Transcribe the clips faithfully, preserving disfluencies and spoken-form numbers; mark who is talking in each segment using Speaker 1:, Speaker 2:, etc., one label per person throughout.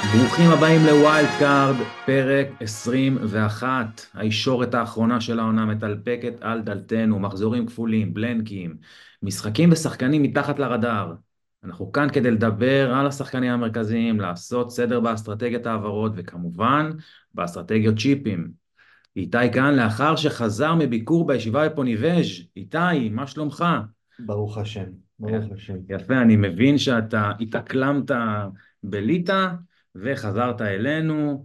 Speaker 1: ברוכים הבאים לווילד קארד, פרק עשרים ואחת. הישורת האחרונה של העונה מטלפקת על דלתנו, מחזורים כפולים, בלנקים, משחקים ושחקנים מתחת לרדאר. אנחנו כאן כדי לדבר על השחקנים המרכזיים, לעשות סדר באסטרטגיית העברות, וכמובן באסטרטגיות צ'יפים. איתי כאן לאחר שחזר מביקור בישיבה בפוניבז'. איתי, מה שלומך?
Speaker 2: ברוך השם, ברוך השם.
Speaker 1: יפה, אני מבין שאתה התאקלמת בליטא וחזרת אלינו.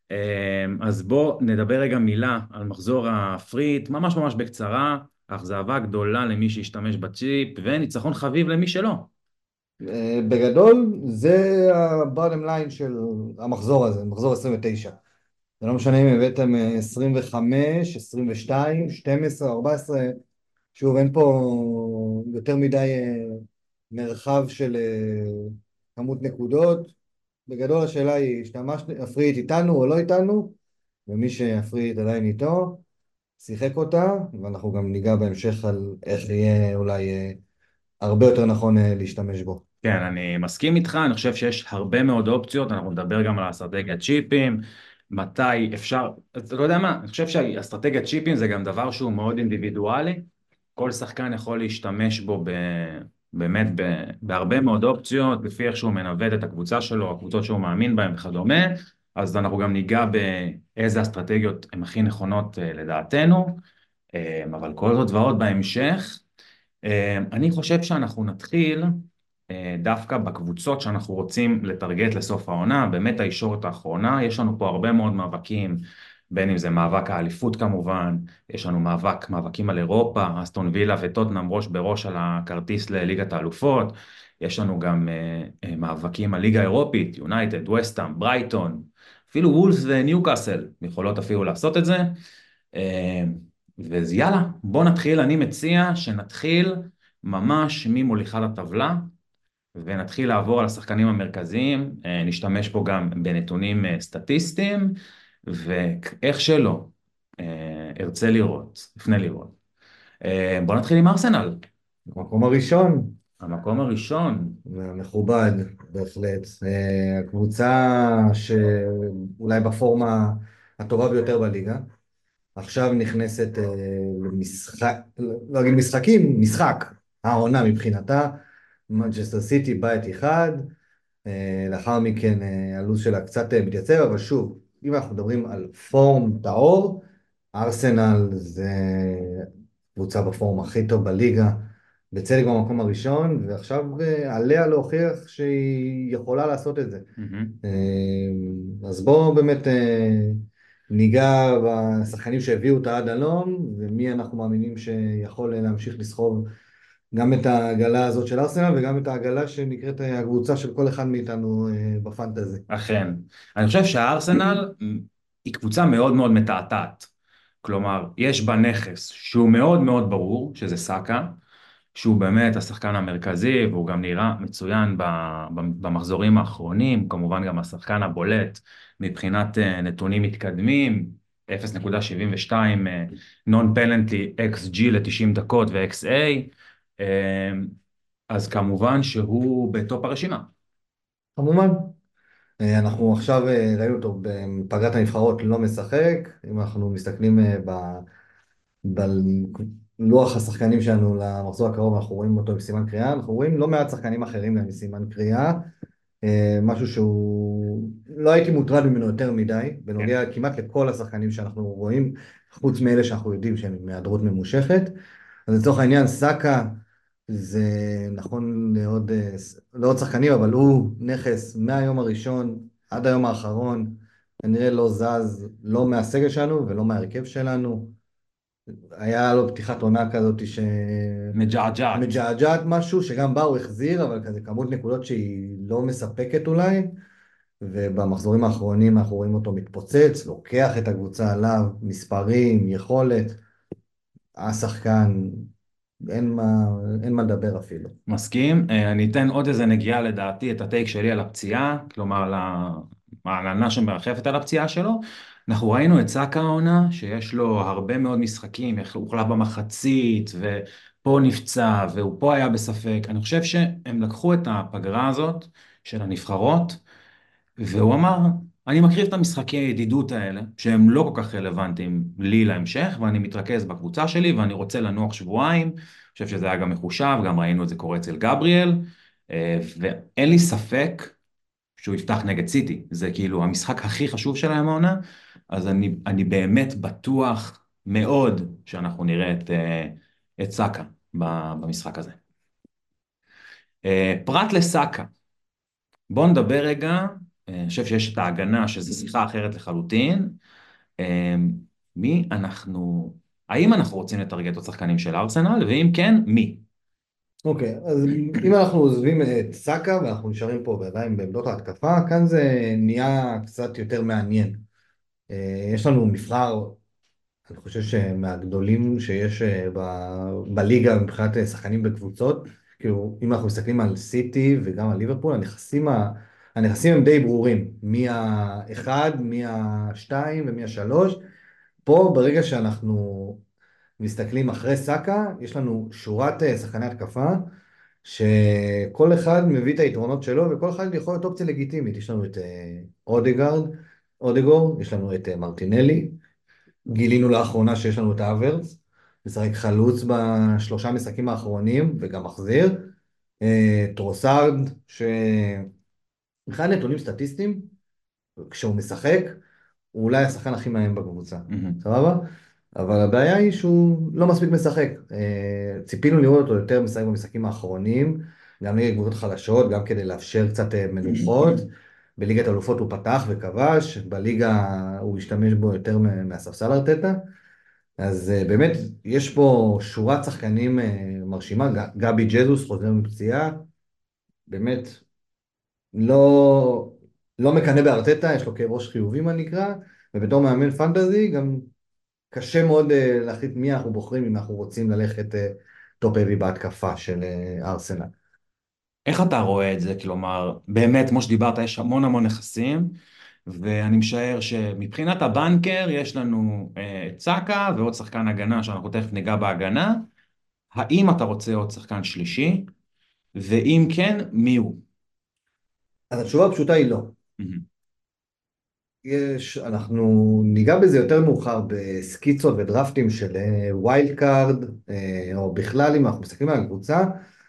Speaker 1: אמ, אז בוא נדבר רגע מילה על מחזור הפריט, ממש ממש בקצרה. אכזבה גדולה למי שהשתמש בצ'יפ וניצחון חביב למי שלא.
Speaker 2: אה, בגדול, זה ה-bottom line של המחזור הזה, מחזור עשרים ותשע. זה לא משנה אם הבאתם אה, עשרים וחמש, עשרים ושתיים, שתים עשרה, ארבע עשרה. שוב, אין פה יותר מדי אה, מרחב של אה, כמות נקודות. בגדול השאלה היא, השתמש הפריט איתנו או לא איתנו, ומי שהפריט עדיין איתו, שיחק אותה, ואנחנו גם ניגע בהמשך על איך יהיה אולי אה, הרבה יותר נכון אה, להשתמש בו.
Speaker 1: כן, אני מסכים איתך, אני חושב שיש הרבה מאוד אופציות, אנחנו נדבר גם על האסטרטגיית צ'יפים, מתי אפשר, אתה לא יודע מה, אני חושב שהאסטרטגיית צ'יפים זה גם דבר שהוא מאוד אינדיבידואלי, כל שחקן יכול להשתמש בו ב... באמת ב... בהרבה מאוד אופציות, לפי איך שהוא מנווט את הקבוצה שלו, הקבוצות שהוא מאמין בהן וכדומה, אז אנחנו גם ניגע באיזה אסטרטגיות הן הכי נכונות אה, לדעתנו, אה, אבל כל זאת ועוד בהמשך. אה, אני חושב שאנחנו נתחיל אה, דווקא בקבוצות שאנחנו רוצים לטרגט לסוף העונה, באמת הישורת האחרונה, יש לנו פה הרבה מאוד מאבקים, בין אם זה מאבק האליפות כמובן, יש לנו מאבק, מאבקים על אירופה, אסטון וילה וטוטנהאם ראש בראש על הכרטיס לליגת האלופות, יש לנו גם אה, אה, מאבקים על ליגה אירופית, יונייטד, וסטהאם, ברייטון, אפילו וולס וניוקאסל יכולות אפילו לעשות את זה, אה, אז יאללה, בוא נתחיל, אני מציע שנתחיל ממש ממוליכת הטבלה, ונתחיל לעבור על השחקנים המרכזיים, אה, נשתמש פה גם בנתונים אה, סטטיסטיים, ואיך שלא, אה, ארצה לראות, לפני לראות. אה, בוא נתחיל עם ארסנל,
Speaker 2: המקום הראשון,
Speaker 1: המקום הראשון.
Speaker 2: מכובד, בהחלט. אה, הקבוצה שאולי בפורמה הטובה ביותר בליגה, עכשיו נכנסת אה, למשחק, לא אגיד משחקים, משחק, העונה מבחינתה, מנצ'סטר סיטי בית אחד, אה, לאחר מכן אה, הלו"ז שלה קצת אה, מתייצב, אבל שוב, אם אנחנו מדברים על פורם טהור, ארסנל זה קבוצה בפורום הכי טוב בליגה, בצדק במקום הראשון, ועכשיו אה, עליה להוכיח שהיא יכולה לעשות את זה.
Speaker 1: מהמם.
Speaker 2: אה, אז בואו באמת אה, ניגע בשחקנים שהביאו אותה עד הלום, ומי אנחנו מאמינים שיכול להמשיך לסחוב גם את העגלה הזאת של ארסנל, וגם את העגלה שנקראת אה, הקבוצה של כל אחד מאיתנו אה, בפנטזי.
Speaker 1: אכן. אני חושב שהארסנל היא קבוצה מאוד מאוד מתעתעת. כלומר, יש בה נכס שהוא מאוד מאוד ברור, שזה סאקה, שהוא באמת השחקן המרכזי, והוא גם נראה מצוין ב- ב- במחזורים האחרונים, כמובן גם השחקן הבולט מבחינת אה, נתונים מתקדמים, אפס נקודה שבעים ושתיים נון פלנטלי אקס ג'י ל-תשעים דקות ו-אקס איי, אז כמובן שהוא בטופ הרשימה.
Speaker 2: כמובן, אה, אנחנו עכשיו אה, ראינו אותו בפגרת הנבחרות לא משחק, אם אנחנו מסתכלים אה, ב- בלוח השחקנים שלנו למחזור הקרוב, אנחנו רואים אותו עם סימן קריאה, אנחנו רואים לא מעט שחקנים אחרים גם עם סימן קריאה, אה, משהו שהוא לא הייתי מוטרד ממנו יותר מדי,
Speaker 1: כן.
Speaker 2: בנוגע כמעט לכל השחקנים שאנחנו רואים, חוץ מאלה שאנחנו יודעים שהם עם היעדרות ממושכת. אז לצורך העניין, סאקה זה נכון לעוד, אה, לעוד שחקנים, אבל הוא נכס מהיום הראשון עד היום האחרון, כנראה לא זז, לא מהסגל שלנו ולא מהרכב שלנו. היה לו פתיחת עונה כזאת
Speaker 1: מג'עג'עת.
Speaker 2: שמג'עג'עת משהו, שגם בה הוא החזיר, אבל כזה כמות נקודות שהיא לא מספקת אולי, ובמחזורים האחרונים אנחנו רואים אותו מתפוצץ, לוקח את הקבוצה עליו, מספרים, יכולת, השחקן, אין מה, אין מה לדבר אפילו.
Speaker 1: מסכים. אה, אני אתן עוד איזה נגיעה לדעתי, את הטייק שלי על הפציעה, כלומר על העננה שמרחפת על הפציעה שלו. אנחנו ראינו את סאקה העונה, שיש לו הרבה מאוד משחקים, איך הוא הוחלף במחצית, ופה נפצע, והוא פה היה בספק. אני חושב שהם לקחו את הפגרה הזאת של הנבחרות, והוא אמר, אני מקריב את המשחקי הידידות האלה, שהם לא כל כך רלוונטיים לי להמשך, ואני מתרכז בקבוצה שלי, ואני רוצה לנוח שבועיים. אני חושב שזה היה גם מחושב, גם ראינו את זה קורה אצל גבריאל, אה, ואין לי ספק שהוא יפתח נגד סיטי. זה כאילו המשחק הכי חשוב שלהם העונה, אז אני, אני באמת בטוח מאוד שאנחנו נראה את, אה, את סאקה ב- במשחק הזה. אה, פרט לסאקה, בואו נדבר רגע, אה, אני חושב שיש את ההגנה, שזו שיחה אחרת לחלוטין. אה, מי אנחנו, האם אנחנו רוצים לטרגט את השחקנים של ארסנל, ואם כן, מי?
Speaker 2: אוקיי, אז אם אנחנו עוזבים את סאקה ואנחנו נשארים פה עדיין בעמדות ההתקפה, כאן זה נהיה קצת יותר מעניין. אה, יש לנו מבחר, אני חושב שמהגדולים שיש אה, ב- בליגה מבחינת אה, שחקנים בקבוצות. כאילו, אם אנחנו מסתכלים על סיטי וגם על ליברפול, הנכסים, ה- הנכסים הם די ברורים. מי האחד, מי השתיים ומי השלוש. פה ברגע שאנחנו מסתכלים אחרי סאקה, יש לנו שורת אה, שחקני התקפה, שכל אחד מביא את היתרונות שלו, וכל אחד יכול להיות אופציה לגיטימית. יש לנו את אה, אודגרד, אודגור, יש לנו את אה, מרטינלי, גילינו לאחרונה שיש לנו את האברץ, משחק חלוץ בשלושה משחקים האחרונים, וגם מחזיר. אה, טרוסארד, שמבחינת נתונים סטטיסטיים, כשהוא משחק, הוא אולי השחקן הכי מאיים בקבוצה,
Speaker 1: מהמם.
Speaker 2: סבבה? אבל הבעיה היא שהוא לא מספיק משחק. אה, ציפינו לראות אותו יותר משחק במשחקים האחרונים, גם נגד קבוצות חלשות, גם כדי לאפשר קצת אה, מנוחות. בליגת האלופות הוא פתח וכבש, בליגה הוא השתמש בו יותר מ- מהספסל ארטטה. אז אה, באמת, יש פה שורת שחקנים אה, מרשימה. ג- גבי ג'זוס חוזר מפציעה, באמת לא, לא מקנא בארטטה, יש לו כאב ראש חיובי מה נקרא, ובתור מאמן פנטזי גם קשה מאוד אה, להחליט מי אנחנו בוחרים אם אנחנו רוצים ללכת אה, טופ-אבי בהתקפה של אה, ארסנל.
Speaker 1: איך אתה רואה את זה? כלומר, באמת, כמו שדיברת, יש המון המון נכסים, ואני משער שמבחינת הבנקר יש לנו אה, את סאקה ועוד שחקן הגנה, שאנחנו תכף ניגע בהגנה. האם אתה רוצה עוד שחקן שלישי? ואם כן, מי הוא?
Speaker 2: אז התשובה הפשוטה היא לא.
Speaker 1: מהמם.
Speaker 2: יש, אנחנו ניגע בזה יותר מאוחר בסקיצות ודרפטים של ווילד קארד, או בכלל אם אנחנו מסתכלים על הקבוצה.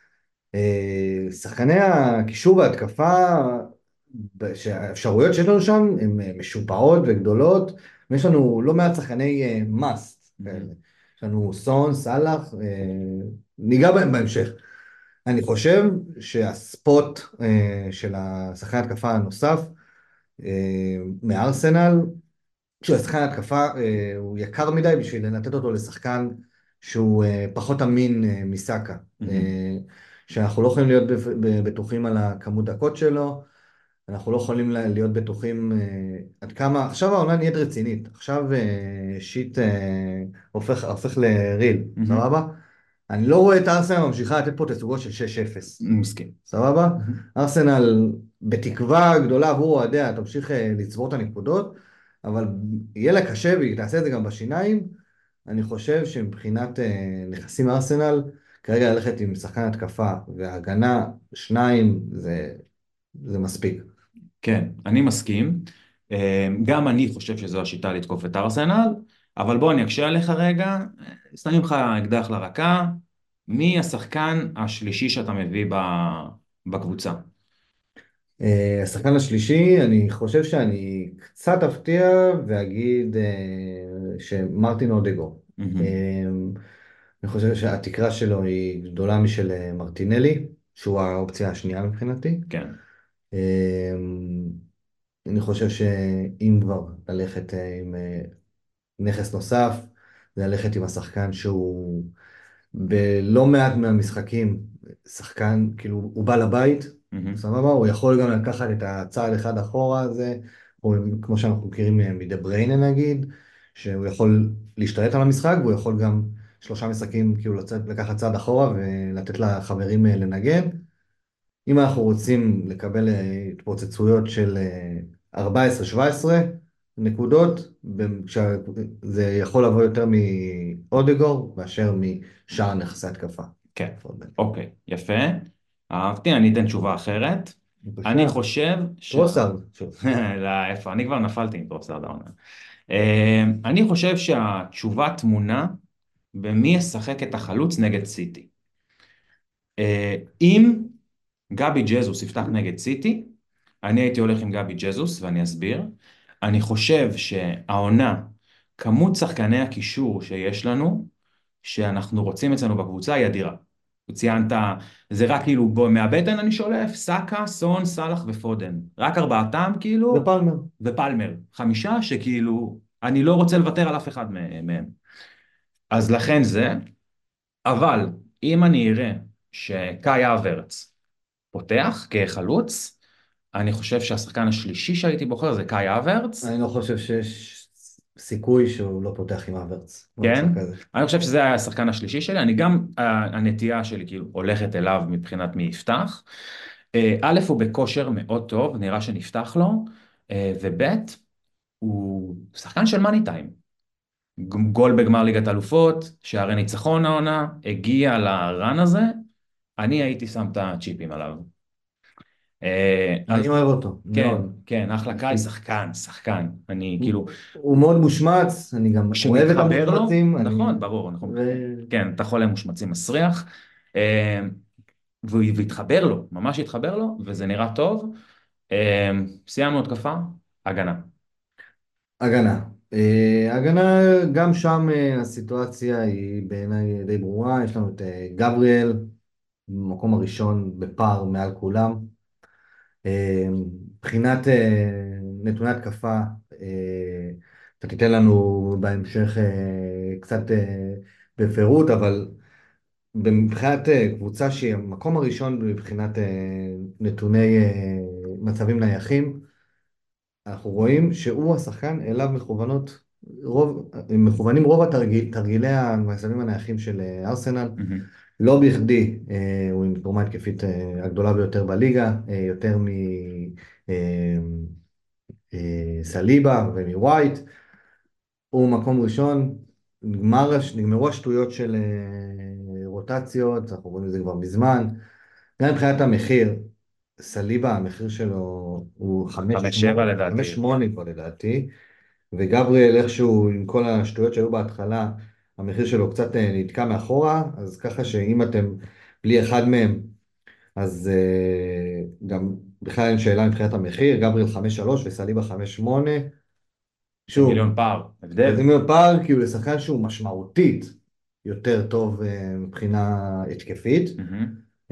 Speaker 2: אה, שחקני הקישור וההתקפה, ב- שהאפשרויות שיש לנו שם הן אה, משופעות וגדולות, ויש לנו לא מעט שחקני אה, מאסט כאלה.
Speaker 1: מהמם.
Speaker 2: יש לנו סון, סאלח, אה, ניגע בהם בהמשך. אני חושב שהספוט אה, של השחקן התקפה הנוסף אה, מארסנל, שהשחקן התקפה אה, הוא יקר מדי בשביל לתת אותו לשחקן שהוא אה, פחות אמין אה, מסאקה.
Speaker 1: מהמם.
Speaker 2: אה, שאנחנו לא יכולים להיות בפ- ב- בטוחים על הכמות דקות שלו, אנחנו לא יכולים ל- להיות בטוחים אה, עד כמה, עכשיו העונה נהיית רצינית, עכשיו אה, שיט אה, הופך, הופך לריל,
Speaker 1: מהמם.
Speaker 2: סבבה? אני לא רואה את ארסנל ממשיכה לתת פה תצוגות של שש אפס,
Speaker 1: מסכים.
Speaker 2: סבבה?
Speaker 1: מהמם.
Speaker 2: ארסנל בתקווה גדולה עבור אוהדיה, תמשיך אה, לצבור את הנקודות, אבל יהיה לה קשה והיא תעשה את זה גם בשיניים. אני חושב שמבחינת אה, נכסים מארסנל, כרגע ללכת עם שחקן התקפה והגנה, שניים, זה, זה מספיק.
Speaker 1: כן, אני מסכים. אה, גם אני חושב שזו השיטה לתקוף את ארסנל, אבל בוא אני אקשה עליך רגע, אה, שמים לך אקדח לרקה, מי השחקן השלישי שאתה מביא ב- בקבוצה?
Speaker 2: אה, השחקן השלישי, אני חושב שאני קצת אפתיע ואגיד אה, שמרטין אודגו. אה,
Speaker 1: מהמם.
Speaker 2: אני חושב שהתקרה שלו היא גדולה משל אה, מרטינלי, שהוא האופציה השנייה מבחינתי.
Speaker 1: כן.
Speaker 2: אה, אני חושב שאם כבר ללכת אה, עם אה, נכס נוסף, זה ללכת עם השחקן שהוא בלא מעט מהמשחקים, שחקן, כאילו, הוא בא לבית,
Speaker 1: מהמם.
Speaker 2: סבבה? הוא יכול גם לקחת את הצעד אחד אחורה הזה, או כמו שאנחנו מכירים מדה בריינה נגיד, שהוא יכול להשתלט על המשחק, והוא יכול גם שלושה משחקים כאילו לצאת, לקחת צעד אחורה ולתת לחברים אה, לנגן. אם אנחנו רוצים לקבל אה, התפוצצויות של אה, ארבע עשרה שבע עשרה נקודות, במ- כשה- זה יכול לבוא יותר מאודגור מאשר משאר נכסי התקפה.
Speaker 1: כן. אוקיי, יפה. אהבתי, אני אתן תשובה אחרת. אני
Speaker 2: בבקשה.
Speaker 1: חושב ש...
Speaker 2: טרוסארד. שוב.
Speaker 1: לא, איפה? אני כבר נפלתי עם טרוסרד העונה. אה, אני חושב שהתשובה טמונה במי ישחק את החלוץ נגד סיטי. אה, אם גבי ג'זוס יפתח נגד סיטי, אני הייתי הולך עם גבי ג'זוס, ואני אסביר. אני חושב שהעונה, כמות שחקני הקישור שיש לנו, שאנחנו רוצים אצלנו בקבוצה, היא אדירה. ציינת, זה רק כאילו, בוא, מהבטן אני שולף, סאקה, סון, סאלח ופודן. רק ארבעתם כאילו,
Speaker 2: ופלמר.
Speaker 1: ופלמר. חמישה שכאילו, אני לא רוצה לוותר על אף אחד מהם. אז לכן זה, אבל אם אני אראה שקאי אברץ פותח כחלוץ, אני חושב שהשחקן השלישי שהייתי בוחר זה קאי אברץ,
Speaker 2: אני לא חושב שיש סיכוי שהוא לא פותח עם אברץ
Speaker 1: כן?
Speaker 2: במשחק הזה.
Speaker 1: אני חושב שזה היה השחקן השלישי שלי, אני גם, אה, הנטייה שלי כאילו הולכת אליו מבחינת מי יפתח. אה, א', הוא בכושר מאוד טוב, נראה שנפתח לו, אה, וב', הוא שחקן של מאני טיים. ג- גול בגמר ליגת אלופות, שערי ניצחון העונה, הגיע לרן הזה, אני הייתי שם את הצ'יפים עליו. אה,
Speaker 2: אני
Speaker 1: אז
Speaker 2: אוהב אותו,
Speaker 1: כן,
Speaker 2: מאוד.
Speaker 1: כן, אחלה קאי, שחקן, שחקן. אני
Speaker 2: הוא
Speaker 1: כאילו,
Speaker 2: הוא מאוד מושמץ, אני גם אוהב את
Speaker 1: כשמתחבר לו,
Speaker 2: המושמצים, אני...
Speaker 1: נכון, ברור, אנחנו,
Speaker 2: ו...
Speaker 1: כן, אתה חולם מושמצים מסריח, אה, והוא והתחבר לו, ממש התחבר לו, וזה נראה טוב. אה, סיימנו התקפה, הגנה.
Speaker 2: הגנה. אה, הגנה, גם שם אה, הסיטואציה היא בעיניי די ברורה, יש לנו את אה, גבריאל, במקום הראשון בפער מעל כולם. אה, מבחינת אה, נתוני התקפה, אה, אתה תיתן לנו בהמשך אה, קצת אה, בפירוט, אבל מבחינת אה, קבוצה שהיא המקום הראשון מבחינת אה, נתוני אה, מצבים נייחים, אנחנו רואים שהוא השחקן אליו מכוונות רוב, מכוונים רוב התרגיל, תרגילי המצבים הנייחים של אה, ארסנל.
Speaker 1: מהמם.
Speaker 2: לא בכדי אה, הוא עם תרומה התקפית אה, הגדולה ביותר בליגה, אה, יותר מסליבה ומווייט. הוא מקום ראשון, נגמר, הש- נגמרו השטויות של אה, רוטציות, אנחנו רואים את זה כבר מזמן. גם מבחינת המחיר, סליבה, המחיר שלו הוא חמש
Speaker 1: חמש שבע
Speaker 2: שמונה, חמש
Speaker 1: לדעתי.
Speaker 2: שמונה כבר לדעתי, וגבריאל איכשהו עם כל השטויות שהיו בהתחלה, המחיר שלו קצת אה, נתקע מאחורה, אז ככה שאם אתם בלי אחד מהם, אז אה, גם בכלל אין שאלה מבחינת המחיר, גבריאל חמש שלוש וסליבה חמש שמונה.
Speaker 1: זה
Speaker 2: שוב,
Speaker 1: מיליון פער,
Speaker 2: וזה
Speaker 1: הבדל.
Speaker 2: מאוד פער כאילו לשחקן שהוא משמעותית יותר טוב אה, מבחינה התקפית.
Speaker 1: מהמם.
Speaker 2: אה,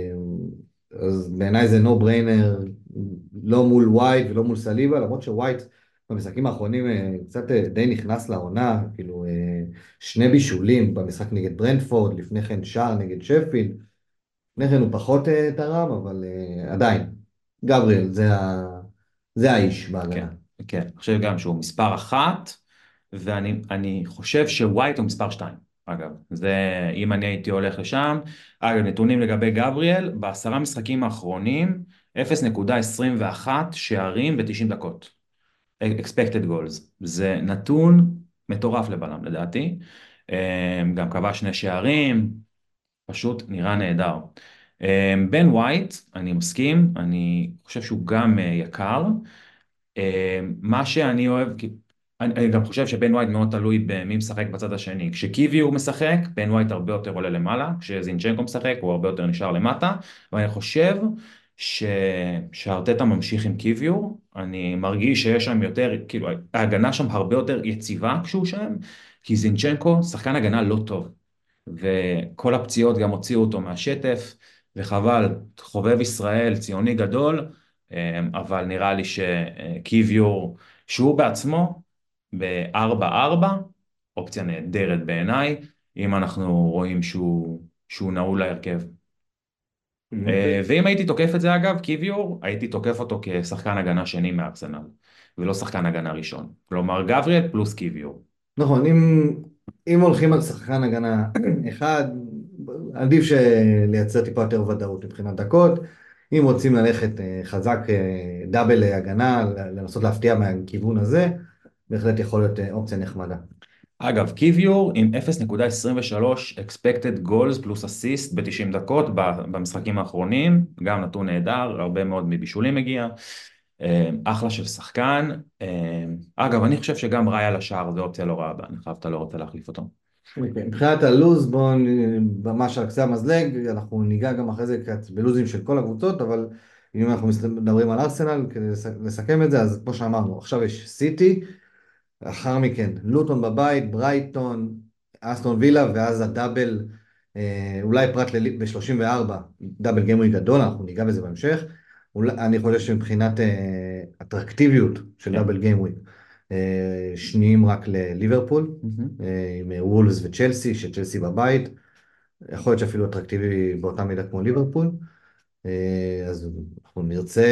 Speaker 2: אז בעיניי זה נו בריינר, לא מול ווייט ולא מול סליבה, למרות שווייט במשחקים האחרונים אה, קצת אה, די נכנס לעונה, כאילו אה, שני בישולים במשחק נגד ברנדפורד, לפני כן שער נגד שפילד, לפני כן הוא פחות אה, תרם, אבל אה, עדיין, גבריאל זה, ה... זה האיש
Speaker 1: כן,
Speaker 2: בהגנה.
Speaker 1: כן. אני חושב גם שהוא מספר אחת, ואני אני חושב שווייט הוא מספר שתיים. אגב, זה, אם אני הייתי הולך לשם, אגב, נתונים לגבי גבריאל, בעשרה משחקים האחרונים, אפס נקודה עשרים ואחת שערים ב-תשעים דקות. expected goals. זה נתון מטורף לבלם, לדעתי. אה, גם כבש שני שערים, פשוט נראה נהדר. אה, בן ווייט, אני מסכים, אני חושב שהוא גם אה, יקר. אה, מה שאני אוהב, כי- אני, אני גם חושב שבן ווייט מאוד תלוי במי משחק בצד השני. כשקיוויו משחק, בן ווייט הרבה יותר עולה למעלה, כשזינצ'נקו משחק הוא הרבה יותר נשאר למטה, ואני חושב ש... שארטטה ממשיך עם קיוויו, אני מרגיש שיש שם יותר, כאילו ההגנה שם הרבה יותר יציבה כשהוא שם, כי זינצ'נקו שחקן הגנה לא טוב, וכל הפציעות גם הוציאו אותו מהשטף, וחבל, חובב ישראל, ציוני גדול, אבל נראה לי שקיוויור, שהוא בעצמו ב-ארבע ארבע, אופציה נהדרת בעיניי, אם אנחנו רואים שהוא, שהוא נעול להרכב. אה, ואם הייתי תוקף את זה אגב, קיוויור, הייתי תוקף אותו כשחקן הגנה שני מארסנל, ולא שחקן הגנה ראשון. כלומר, גבריאל פלוס קיוויור.
Speaker 2: נכון, אם, אם הולכים על שחקן הגנה אחד, עדיף לייצר טיפה יותר ודאות מבחינת דקות. אם רוצים ללכת אה, חזק אה, דאבל הגנה, לנסות להפתיע מהכיוון הזה, בהחלט יכול להיות אה, אופציה נחמדה.
Speaker 1: אגב, קיוויור עם אפס נקודה עשרים ושלוש expected goals פלוס אסיסט ב-תשעים דקות במשחקים האחרונים, גם נתון נהדר, הרבה מאוד מבישולים מגיע, אה, אחלה של שחקן. אה, אגב, אני חושב שגם ראיה לשער זה אופציה לא רעה, אני חייב, אתה לא רוצה להחליף אותו.
Speaker 2: אוקיי, מבחינת הלוז, בואו ממש על קצה המזלג, אנחנו ניגע גם אחרי זה קצת בלוזים של כל הקבוצות, אבל אם אנחנו מדברים על ארסנל, כדי לסכם את זה, אז כמו שאמרנו, עכשיו יש סיטי, לאחר מכן לוטון בבית, ברייטון, אסטון וילה, ואז הדאבל, אה, אולי פרט ב-שלושים וארבע, דאבל גיימרי גדול, אנחנו ניגע בזה בהמשך. אולי, אני חושב שמבחינת אה, אטרקטיביות של
Speaker 1: כן.
Speaker 2: דאבל גיימרי, אה, שניים רק לליברפול,
Speaker 1: מהמם.
Speaker 2: אה, עם וולס וצ'לסי, שצ'לסי בבית, יכול להיות שאפילו אטרקטיבי באותה מידה כמו ליברפול. אה, אז אנחנו נרצה,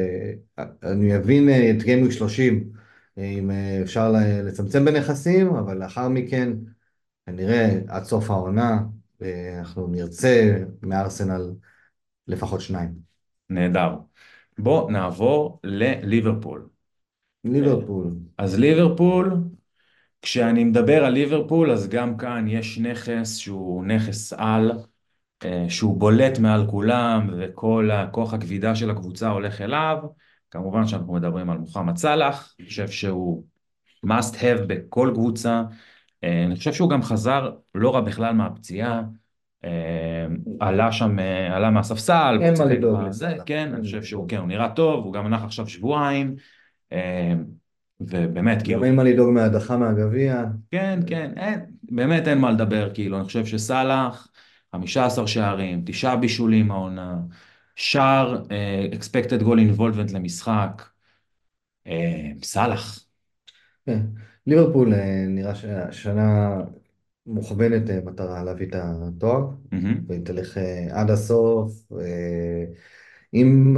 Speaker 2: אני אבין אה, את גיימוויק שלושים, אה, אם אה, אפשר ל- לצמצם בנכסים, אבל לאחר מכן, כנראה עד סוף העונה, אה, אנחנו נרצה מארסנל לפחות שניים.
Speaker 1: נהדר. בוא נעבור לליברפול. אה,
Speaker 2: ליברפול.
Speaker 1: אז ליברפול, כשאני מדבר על ליברפול, אז גם כאן יש נכס שהוא נכס על, אה, שהוא בולט מעל כולם, וכל הכוח הכבידה של הקבוצה הולך אליו. כמובן שאנחנו מדברים על מוחמד סלאח, אני חושב שהוא must have בכל קבוצה. אה, אני חושב שהוא גם חזר לא רע בכלל מהפציעה, אה, עלה שם, אה, עלה מהספסל,
Speaker 2: אין מה
Speaker 1: שיחק
Speaker 2: לדאוג
Speaker 1: בזה,
Speaker 2: לסאלח.
Speaker 1: כן, אני
Speaker 2: אין מה
Speaker 1: חושב שהוא,
Speaker 2: לדאוג.
Speaker 1: כן, הוא נראה טוב, הוא גם נח עכשיו שבועיים, אה, ובאמת,
Speaker 2: גם
Speaker 1: כאילו,
Speaker 2: אין מה לדאוג מהדחה מהגביע.
Speaker 1: כן, כן, אין, באמת אין מה לדבר, כאילו, אני חושב שסאלח, חמישה עשר שערים, תשעה בישולים העונה, שער, אה, expected goal involvement למשחק, אה, סאלח.
Speaker 2: כן. ליברפול אה, נראה שהשנה מוכוונת אה, מטרה להביא את התואר,
Speaker 1: מהמם.
Speaker 2: והיא תלך אה, עד הסוף. אה, אם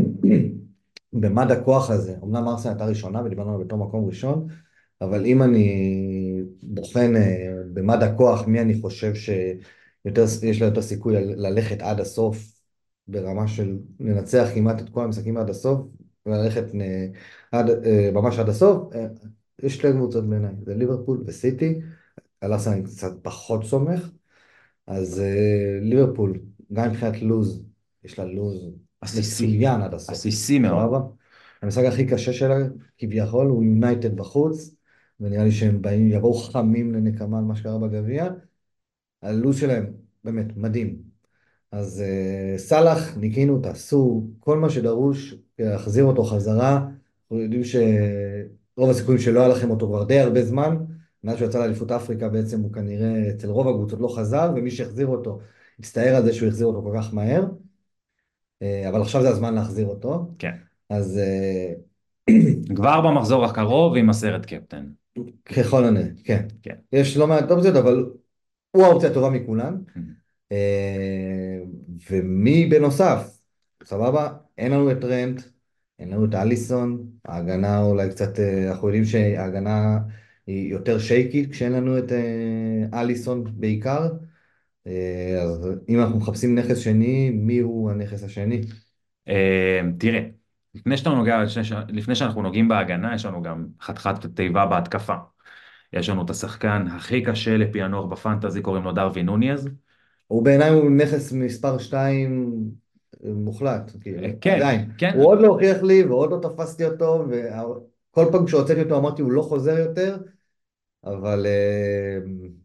Speaker 2: במד הכוח הזה, אמנם ארסנל הייתה ראשונה ודיברנו עליה בתור מקום ראשון, אבל אם אני בוחן אה, במד הכוח מי אני חושב שיש לה יותר סיכוי ל- ללכת עד הסוף, ברמה של לנצח כמעט את כל המשחקים עד הסוף, וללכת אה, עד, אה, ממש עד הסוף, אה, יש שתי קבוצות בעיניי, זה ליברפול וסיטי. על ארסנל אני קצת פחות סומך, אז אה, ליברפול, גם מבחינת לוז, יש לה לוז
Speaker 1: עסיסי,
Speaker 2: מצוין עד הסוף,
Speaker 1: עסיסי מאוד.
Speaker 2: סבבה? המשחק הכי קשה שלה, כביכול, הוא יונייטד בחוץ, ונראה לי שהם באים, יבואו חמים לנקמה על מה שקרה בגביע. הלו"ז שלהם, באמת, מדהים. אז uh, סאלח, ניקינו, תעשו כל מה שדרוש, להחזיר אותו חזרה. אנחנו יודעים שרוב הסיכויים שלא היה לכם אותו כבר די הרבה זמן. מאז שהוא יצא לאליפות אפריקה בעצם הוא כנראה אצל רוב הקבוצות לא חזר, ומי שהחזיר אותו הצטער על זה שהוא החזיר אותו כל כך מהר. Uh, אבל עכשיו זה הזמן להחזיר אותו.
Speaker 1: כן.
Speaker 2: אז uh,
Speaker 1: כבר במחזור הקרוב עם הסרט קפטן.
Speaker 2: ככל הנראה, כן.
Speaker 1: כן.
Speaker 2: יש לא מעט אופציות, אבל הוא האופציה הטובה מכולן.
Speaker 1: Mhm.
Speaker 2: אה, ומי בנוסף, סבבה? אין לנו את טרנט, אין לנו את אליסון, ההגנה אולי קצת, אה, אנחנו יודעים שההגנה היא יותר שייקית כשאין לנו את אה, אליסון בעיקר. אה, אז אם אנחנו מחפשים נכס שני, מי הוא הנכס השני?
Speaker 1: אה, תראה, לפני שאתה נוגע, לפני ש- לפני שאנחנו נוגעים בהגנה, יש לנו גם חתיכת תיבה בהתקפה. יש לנו את השחקן הכי קשה לפענוח בפנטזי, קוראים לו דרווין נוניז.
Speaker 2: הוא בעיניי הוא נכס מספר שתיים אה, מוחלט,
Speaker 1: אה,
Speaker 2: כאילו,
Speaker 1: כן,
Speaker 2: עדיין.
Speaker 1: כן,
Speaker 2: הוא עוד לא הוכיח לי ועוד לא תפסתי אותו, וכל פעם כשהוצאתי אותו אמרתי הוא לא חוזר יותר, אבל אה,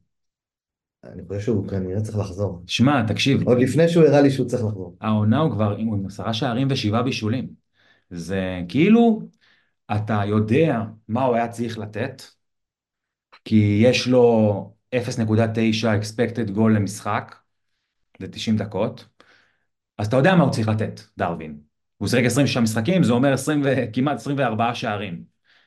Speaker 2: אני חושב שהוא כנראה צריך לחזור.
Speaker 1: שמע, תקשיב,
Speaker 2: עוד לפני שהוא הראה לי שהוא צריך לחזור.
Speaker 1: העונה הוא כבר הוא עם עשרה שערים ושבעה בישולים. זה כאילו, אתה יודע מה הוא היה צריך לתת, כי יש לו אפס נקודה תשע expected goal למשחק, ל-תשעים דקות, אז אתה יודע מה הוא צריך לתת, דרווין. הוא שיחק עשרים ושישה משחקים, זה אומר עשרים ו... כמעט עשרים וארבעה שערים.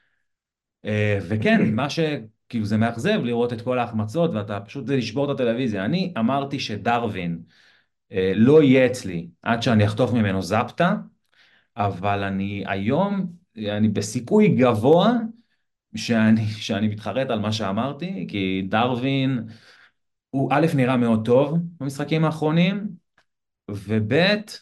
Speaker 1: אה, וכן, מה ש... כאילו זה מאכזב לראות את כל ההחמצות, ואתה פשוט זה לשבור את הטלוויזיה. אני אמרתי שדרווין אה, לא יהיה אצלי עד שאני אחטוף ממנו זפטה, אבל אני היום, אני בסיכוי גבוה שאני, שאני מתחרט על מה שאמרתי, כי דרווין הוא א' נראה מאוד טוב במשחקים האחרונים, וב'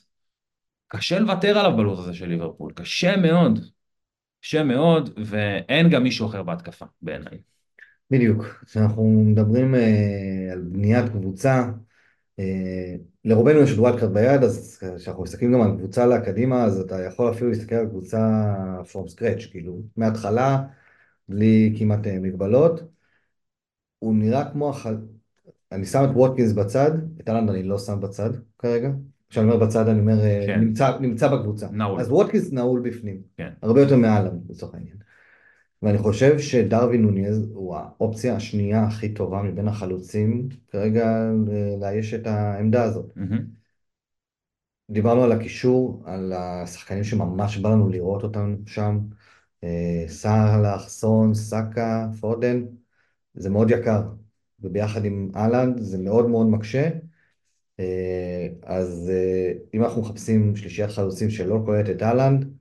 Speaker 1: קשה לוותר עליו בלו"ז הזה של ליברפול, קשה מאוד, קשה מאוד, ואין גם מישהו אחר בהתקפה בעיניי.
Speaker 2: בדיוק. כשאנחנו מדברים אה, על בניית קבוצה, אה, לרובנו יש ווילד קארד ביד, אז כשאנחנו מסתכלים גם על קבוצה לקדימה, אז אתה יכול אפילו להסתכל על קבוצה from scratch, כאילו, מההתחלה, בלי כמעט אה, מגבלות. הוא נראה כמו, הח... אני שם את ווטקינס בצד, את אהלנד אני לא שם בצד כרגע. כשאני אומר בצד, אני אומר, אה,
Speaker 1: כן,
Speaker 2: נמצא, נמצא בקבוצה.
Speaker 1: נעול,
Speaker 2: אז ווטקינס נעול בפנים,
Speaker 1: כן.
Speaker 2: הרבה יותר מאהלנד, לצורך העניין. ואני חושב שדרווין נוניז הוא האופציה השנייה הכי טובה מבין החלוצים כרגע ל- לאייש את העמדה הזאת.
Speaker 1: מהמם.
Speaker 2: דיברנו על הקישור, על השחקנים שממש בא לנו לראות אותם שם. אה, סאלח, סון, סאקה, פודן, זה מאוד יקר. וביחד עם אהלנד זה מאוד מאוד מקשה. אה, אז אה, אם אנחנו מחפשים שלישיית חלוצים שלא כוללת את אהלנד,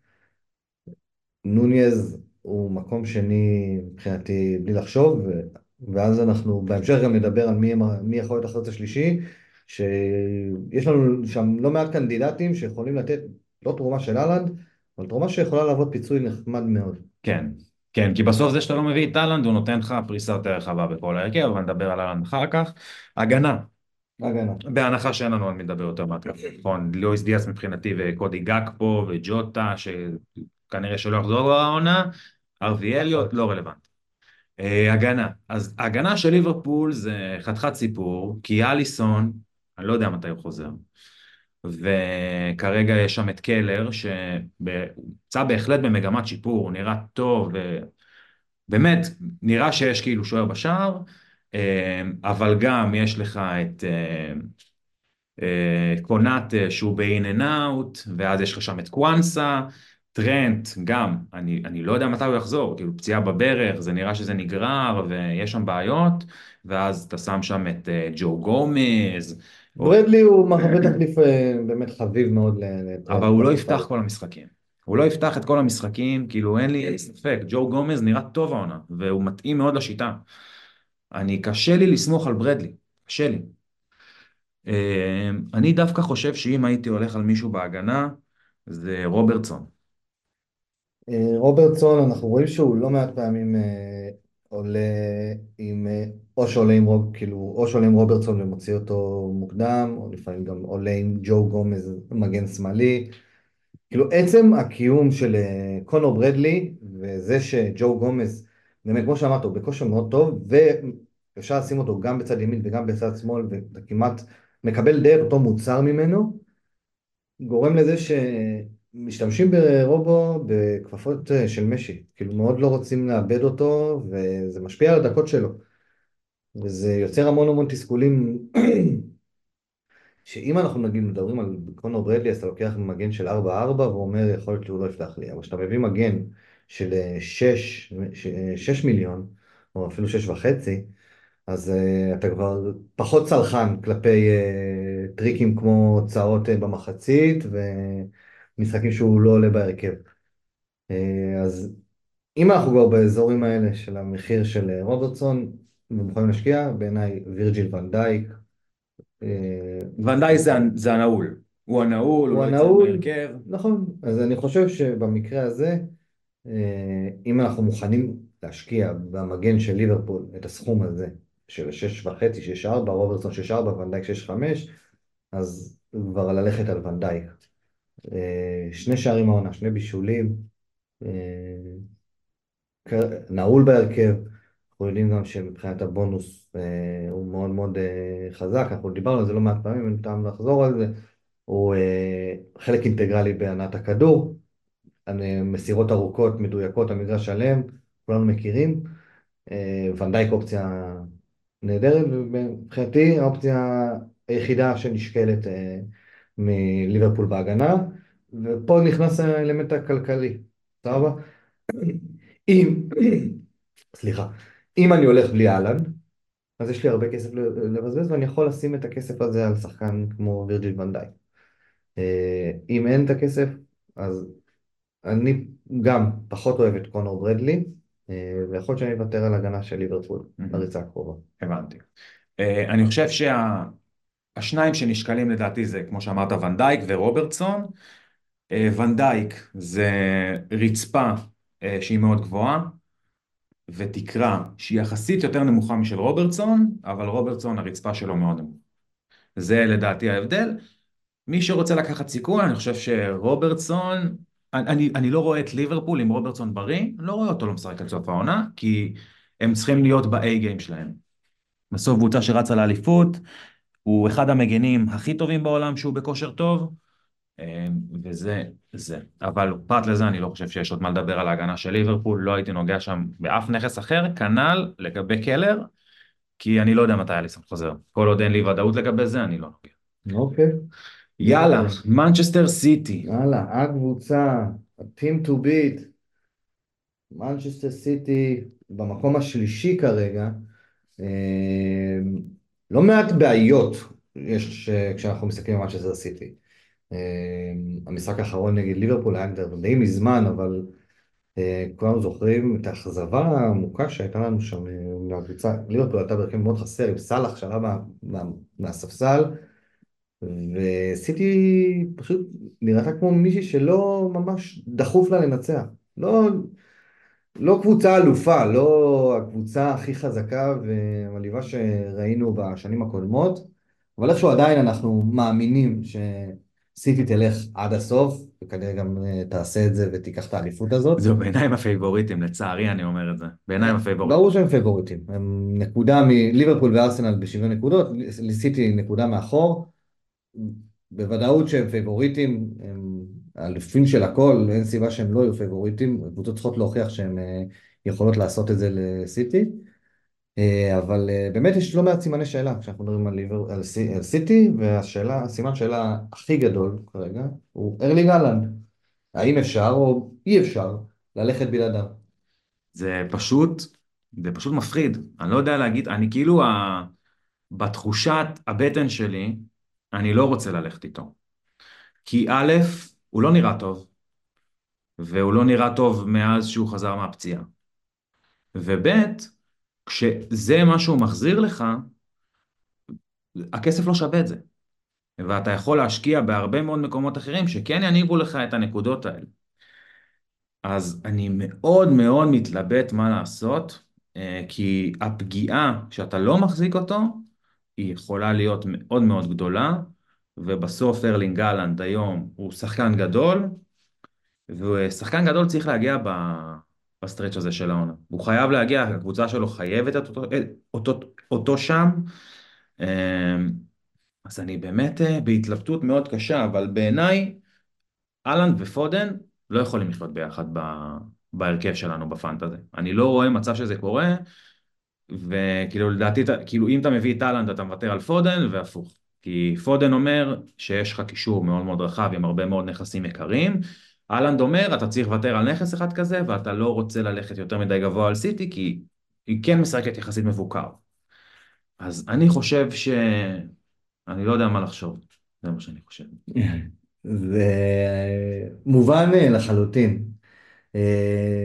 Speaker 2: נוניז הוא מקום שני מבחינתי בלי לחשוב, ו... ואז אנחנו בהמשך גם נדבר על מי, הם- מי יכול להיות החלוץ השלישי, שיש לנו שם לא מעט קנדידטים שיכולים לתת לא תרומה של אהלנד, אבל תרומה שיכולה להוות פיצוי נחמד מאוד.
Speaker 1: כן, כן, כי בסוף זה שאתה לא מביא את אהלנד, הוא נותן לך פריסה יותר רחבה בכל ההרכב, אבל נדבר על אהלנד אחר כך. הגנה,
Speaker 2: הגנה.
Speaker 1: בהנחה שאין לנו על מי לדבר יותר מעט, נכון, לואיס דיאס מבחינתי וקודי גאקפו וג'וטה, שכנראה שלא יחזור לעונה, ארווי אליוט,
Speaker 2: פחות.
Speaker 1: לא רלוונטי. אה, הגנה, אז הגנה של ליברפול זה חתיכת סיפור, כי אליסון, אני לא יודע מתי הוא חוזר, וכרגע יש שם את קלר, שנמצא בהחלט במגמת שיפור, הוא נראה טוב, ובאמת, נראה שיש כאילו שוער בשער, אה, אבל גם יש לך את אה, אה, קונאט אה, שהוא ב-in and out, ואז יש לך שם את קוואנסה, טרנט גם, אני, אני לא יודע מתי הוא יחזור, כאילו פציעה בברך, זה נראה שזה נגרר ויש שם בעיות, ואז אתה שם שם את אה, ג'ו גומז, או,
Speaker 2: ברדלי הוא מהווה תחליף אה, באמת חביב מאוד
Speaker 1: אבל
Speaker 2: לטרנד
Speaker 1: הוא לא
Speaker 2: בקבוצה
Speaker 1: יפתח
Speaker 2: הזאת.
Speaker 1: כל המשחקים. הוא לא יפתח את כל המשחקים, כאילו אין לי אין לי ספק, ג'ו גומז נראה טוב העונה, והוא מתאים מאוד לשיטה. אני, קשה לי לסמוך על ברדלי, קשה לי. אה, אני דווקא חושב שאם הייתי הולך על מישהו בהגנה, זה רוברטסון.
Speaker 2: אה, רוברטסון, אנחנו רואים שהוא לא מעט פעמים אה, עולה עם, אה, או שעולה עם רוב, כאילו, או שעולה עם רוברטסון ומוציא אותו מוקדם, או לפעמים גם עולה עם ג'ו גומז מגן שמאלי. כאילו עצם הקיום של אה, קונור ברדלי, וזה שג'ו גומז, באמת כמו שאמרת, הוא בכושר מאוד טוב, ואפשר לשים אותו גם בצד ימין וגם בצד שמאל, ואתה כמעט מקבל די את אותו מוצר ממנו, גורם לזה שמשתמשים ברובו בכפפות אה, של משי, כאילו מאוד לא רוצים לאבד אותו, וזה משפיע על הדקות שלו, וזה יוצר המון המון תסכולים, שאם אנחנו נגיד מדברים על קונור ברדלי, אז אתה לוקח מגן של ארבע ארבע ואומר, יכול להיות שהוא לא יפתח לי, אבל כשאתה מביא מגן של שש מיליון, או אפילו שש וחצי, אז uh, אתה כבר פחות צלחן כלפי uh, טריקים כמו הוצאות uh, במחצית ומשחקים שהוא לא עולה בהרכב. Uh, אז אם אנחנו כבר באזורים האלה של המחיר של uh, רוברטסון ומוכנים להשקיע, בעיניי וירג'יל ון דייק. uh,
Speaker 1: ונדאי זה, זה הנעול. הוא הנעול, הוא
Speaker 2: הוא
Speaker 1: לא יצא
Speaker 2: הנעול,
Speaker 1: מהרכב.
Speaker 2: נכון. אז אני חושב שבמקרה הזה, אה, אם אנחנו מוכנים להשקיע במגן של ליברפול את הסכום הזה של שש וחצי, שש ארבע, רוברטסון שש ארבע, ונדייק שש חמש, אז כבר ללכת על ונדייק. אה, שני שערים העונה, שני בישולים, אה, כ- נעול בהרכב. אנחנו יודעים גם שמבחינת הבונוס אה, הוא מאוד מאוד אה, חזק, אנחנו דיברנו על זה לא מעט פעמים, אין טעם לחזור על זה. הוא אה, חלק אינטגרלי בהנעת הכדור, אני- מסירות ארוכות, מדויקות, המגרש שלם, כולנו מכירים. אה, ונדייק אופציה נהדרת, ומבחינתי האופציה היחידה שנשקלת אה, מליברפול בהגנה, ופה נכנס האלמנט הכלכלי,
Speaker 1: כן.
Speaker 2: סבבה? אם, סליחה, אם אני הולך בלי אהלן, אז יש לי הרבה כסף לבזבז, ואני יכול לשים את הכסף הזה על שחקן כמו וירג'יל ונדייק. אה, אם אין את הכסף, אז אני גם פחות אוהב את קונור ברדלי, אה, ויכול להיות שאני אוותר על הגנה של ליברפול
Speaker 1: מהמם.
Speaker 2: בריצה הקרובה.
Speaker 1: הבנתי. אה, אני חושב שהשניים שנשקלים לדעתי זה, כמו שאמרת, ונדייק ורוברטסון. אה, ונדייק זה רצפה אה, שהיא מאוד גבוהה, ותקרה שהיא יחסית יותר נמוכה משל רוברטסון, אבל רוברטסון הרצפה שלו מאוד נמוכה. זה לדעתי ההבדל. מי שרוצה לקחת סיכון, אני חושב שרוברטסון, אני, אני לא רואה את ליברפול עם רוברטסון בריא, אני לא רואה אותו לא משחק עד סוף העונה, כי הם צריכים להיות ב-A גיים שלהם. בסוף קבוצה שרצה לאליפות, הוא אחד המגנים הכי טובים בעולם שהוא בכושר טוב, אה, וזה זה. אבל פרט לזה אני לא חושב שיש עוד מה לדבר על ההגנה של ליברפול, לא הייתי נוגע שם באף נכס אחר, כנ"ל לגבי קלר, כי אני לא יודע מתי אליסון חוזר. כל עוד אין לי ודאות לגבי זה, אני לא נוגע.
Speaker 2: אוקיי.
Speaker 1: יאללה, מנצ'סטר סיטי.
Speaker 2: יאללה, הקבוצה, ה-team to beat, מנצ'סטר סיטי במקום השלישי כרגע. אה, לא מעט בעיות יש אה, כשאנחנו מסתכלים על מנצ'סטר סיטי. אה, המשחק האחרון נגד ליברפול היה כבר די מזמן, אבל אה, כולנו זוכרים את האכזבה העמוקה שהייתה לנו שם אה, מהקבוצה. ליברפול הייתה בהרכב מאוד חסר, עם סאלח שעלה מה, מה, מהספסל, וסיטי פשוט נראתה כמו מישהי שלא ממש דחוף לה לנצח. לא, לא קבוצה אלופה, לא הקבוצה הכי חזקה ומלאיבה שראינו בשנים הקודמות, אבל איכשהו עדיין אנחנו מאמינים שסיטי תלך עד הסוף, וכנראה גם אה, תעשה את זה ותיקח את האליפות הזאת.
Speaker 1: זו בעיניים הפייבוריטים, לצערי אני אומר את זה. בעיניים הפייבוריטים.
Speaker 2: ברור שהם פייבוריטים, הם נקודה מליברפול וארסנל בשוויון נקודות, לסיטי נקודה מאחור, בוודאות שהם פייבוריטים, הם האלופים של הכל, אין סיבה שהם לא יהיו פייבוריטים, הקבוצות צריכות להוכיח שהן אה, יכולות לעשות את זה לסיטי, אה, אבל אה, באמת יש לא מעט סימני שאלה כשאנחנו מדברים על, ליבר, על, סי, על סיטי, והשאלה, הסימן שאלה הכי גדול כרגע הוא ארלינג הלנד, האם אפשר או אי אפשר ללכת בלעדיו?
Speaker 1: זה פשוט, זה פשוט מפחיד. אני לא יודע להגיד, אני כאילו, ה... בתחושת הבטן שלי, אני לא רוצה ללכת איתו. כי א', הוא לא נראה טוב, והוא לא נראה טוב מאז שהוא חזר מהפציעה. וב', כשזה מה שהוא מחזיר לך, הכסף לא שווה את זה. ואתה יכול להשקיע בהרבה מאוד מקומות אחרים שכן יניבו לך את הנקודות האלה. אז אני מאוד מאוד מתלבט מה לעשות, אה, כי הפגיעה שאתה לא מחזיק אותו, היא יכולה להיות מאוד מאוד גדולה, ובסוף ארלינג הלנד היום הוא שחקן גדול, ושחקן גדול צריך להגיע ב... בסטרץ' הזה של העונה. הוא חייב להגיע, הקבוצה שלו חייבת את אותו, אותו, אותו שם, אה, אז אני באמת אה, בהתלבטות מאוד קשה, אבל בעיניי, אהלנד ופודן לא יכולים לחיות ביחד ב... בהרכב שלנו בפנטזי. אני לא רואה מצב שזה קורה, וכאילו לדעתי, כאילו אם אתה מביא את אהלנד אתה מוותר על פודן והפוך. כי פודן אומר שיש לך קישור מאוד מאוד רחב עם הרבה מאוד נכסים יקרים, אהלנד אומר אתה צריך לוותר על נכס אחד כזה ואתה לא רוצה ללכת יותר מדי גבוה על סיטי כי היא כן משחקת יחסית מבוקר. אז אני חושב ש... אני לא יודע מה לחשוב, זה מה שאני חושב.
Speaker 2: זה מובן אה, לחלוטין. אה,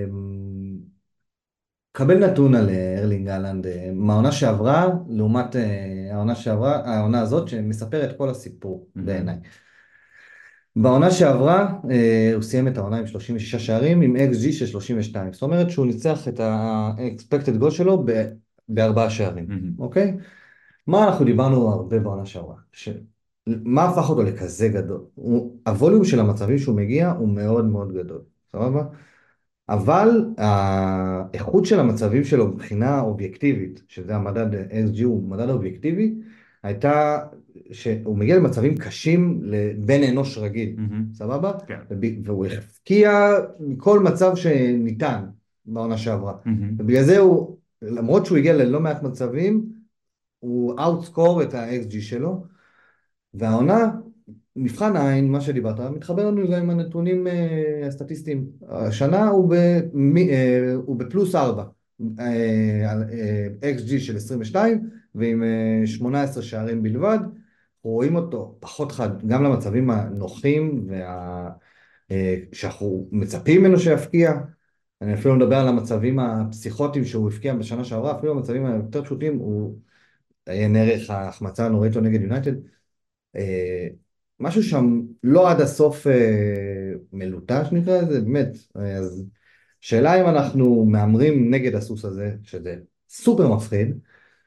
Speaker 2: קבל נתון על אה, ארלינג הלנד אה, מהעונה שעברה, לעומת אה, העונה שעברה, העונה הזאת שמספר את כל הסיפור בעיניי. בעונה שעברה אה, הוא סיים את העונה עם שלושים ושישה שערים עם אקס ג'י של שלושים ושתיים, זאת אומרת שהוא ניצח את ה-expected goal שלו ב- בארבעה שערים, אוקיי? מה אנחנו דיברנו הרבה בעונה שעברה? ש... מה הפך אותו לכזה גדול? הוא... הווליום של המצבים שהוא מגיע הוא מאוד מאוד גדול, סבבה? אבל האיכות של המצבים שלו מבחינה אובייקטיבית, שזה המדד אס ג'י, הוא מדד אובייקטיבי, הייתה שהוא מגיע למצבים קשים לבן אנוש רגיל, סבבה?
Speaker 1: כן.
Speaker 2: והוא הפקיע מכל מצב שניתן בעונה שעברה. ובגלל זה הוא, למרות שהוא הגיע ללא מעט מצבים, הוא אאוטסקור את ה-אקס ג'י שלו, והעונה, מבחן העין, מה שדיברת, מתחבר לנו גם עם הנתונים אה, הסטטיסטיים. השנה הוא, במי, אה, הוא בפלוס ארבע, אה, על אה, אקס ג'י של עשרים ושתיים, ועם אה, שמונה עשרה שערים בלבד. רואים אותו פחות חד, גם למצבים הנוחים, וה, אה, שאנחנו מצפים ממנו שיפקיע. אני אפילו לא מדבר על המצבים הפסיכוטיים שהוא הפקיע בשנה שעברה, אפילו המצבים היותר פשוטים, הוא עיין ערך ההחמצה הנוראית לו נגד יונייטד. אה, משהו שם לא עד הסוף אה, מלוטש נקרא לזה, באמת. אז שאלה אם אנחנו מהמרים נגד הסוס הזה, שזה סופר מפחיד,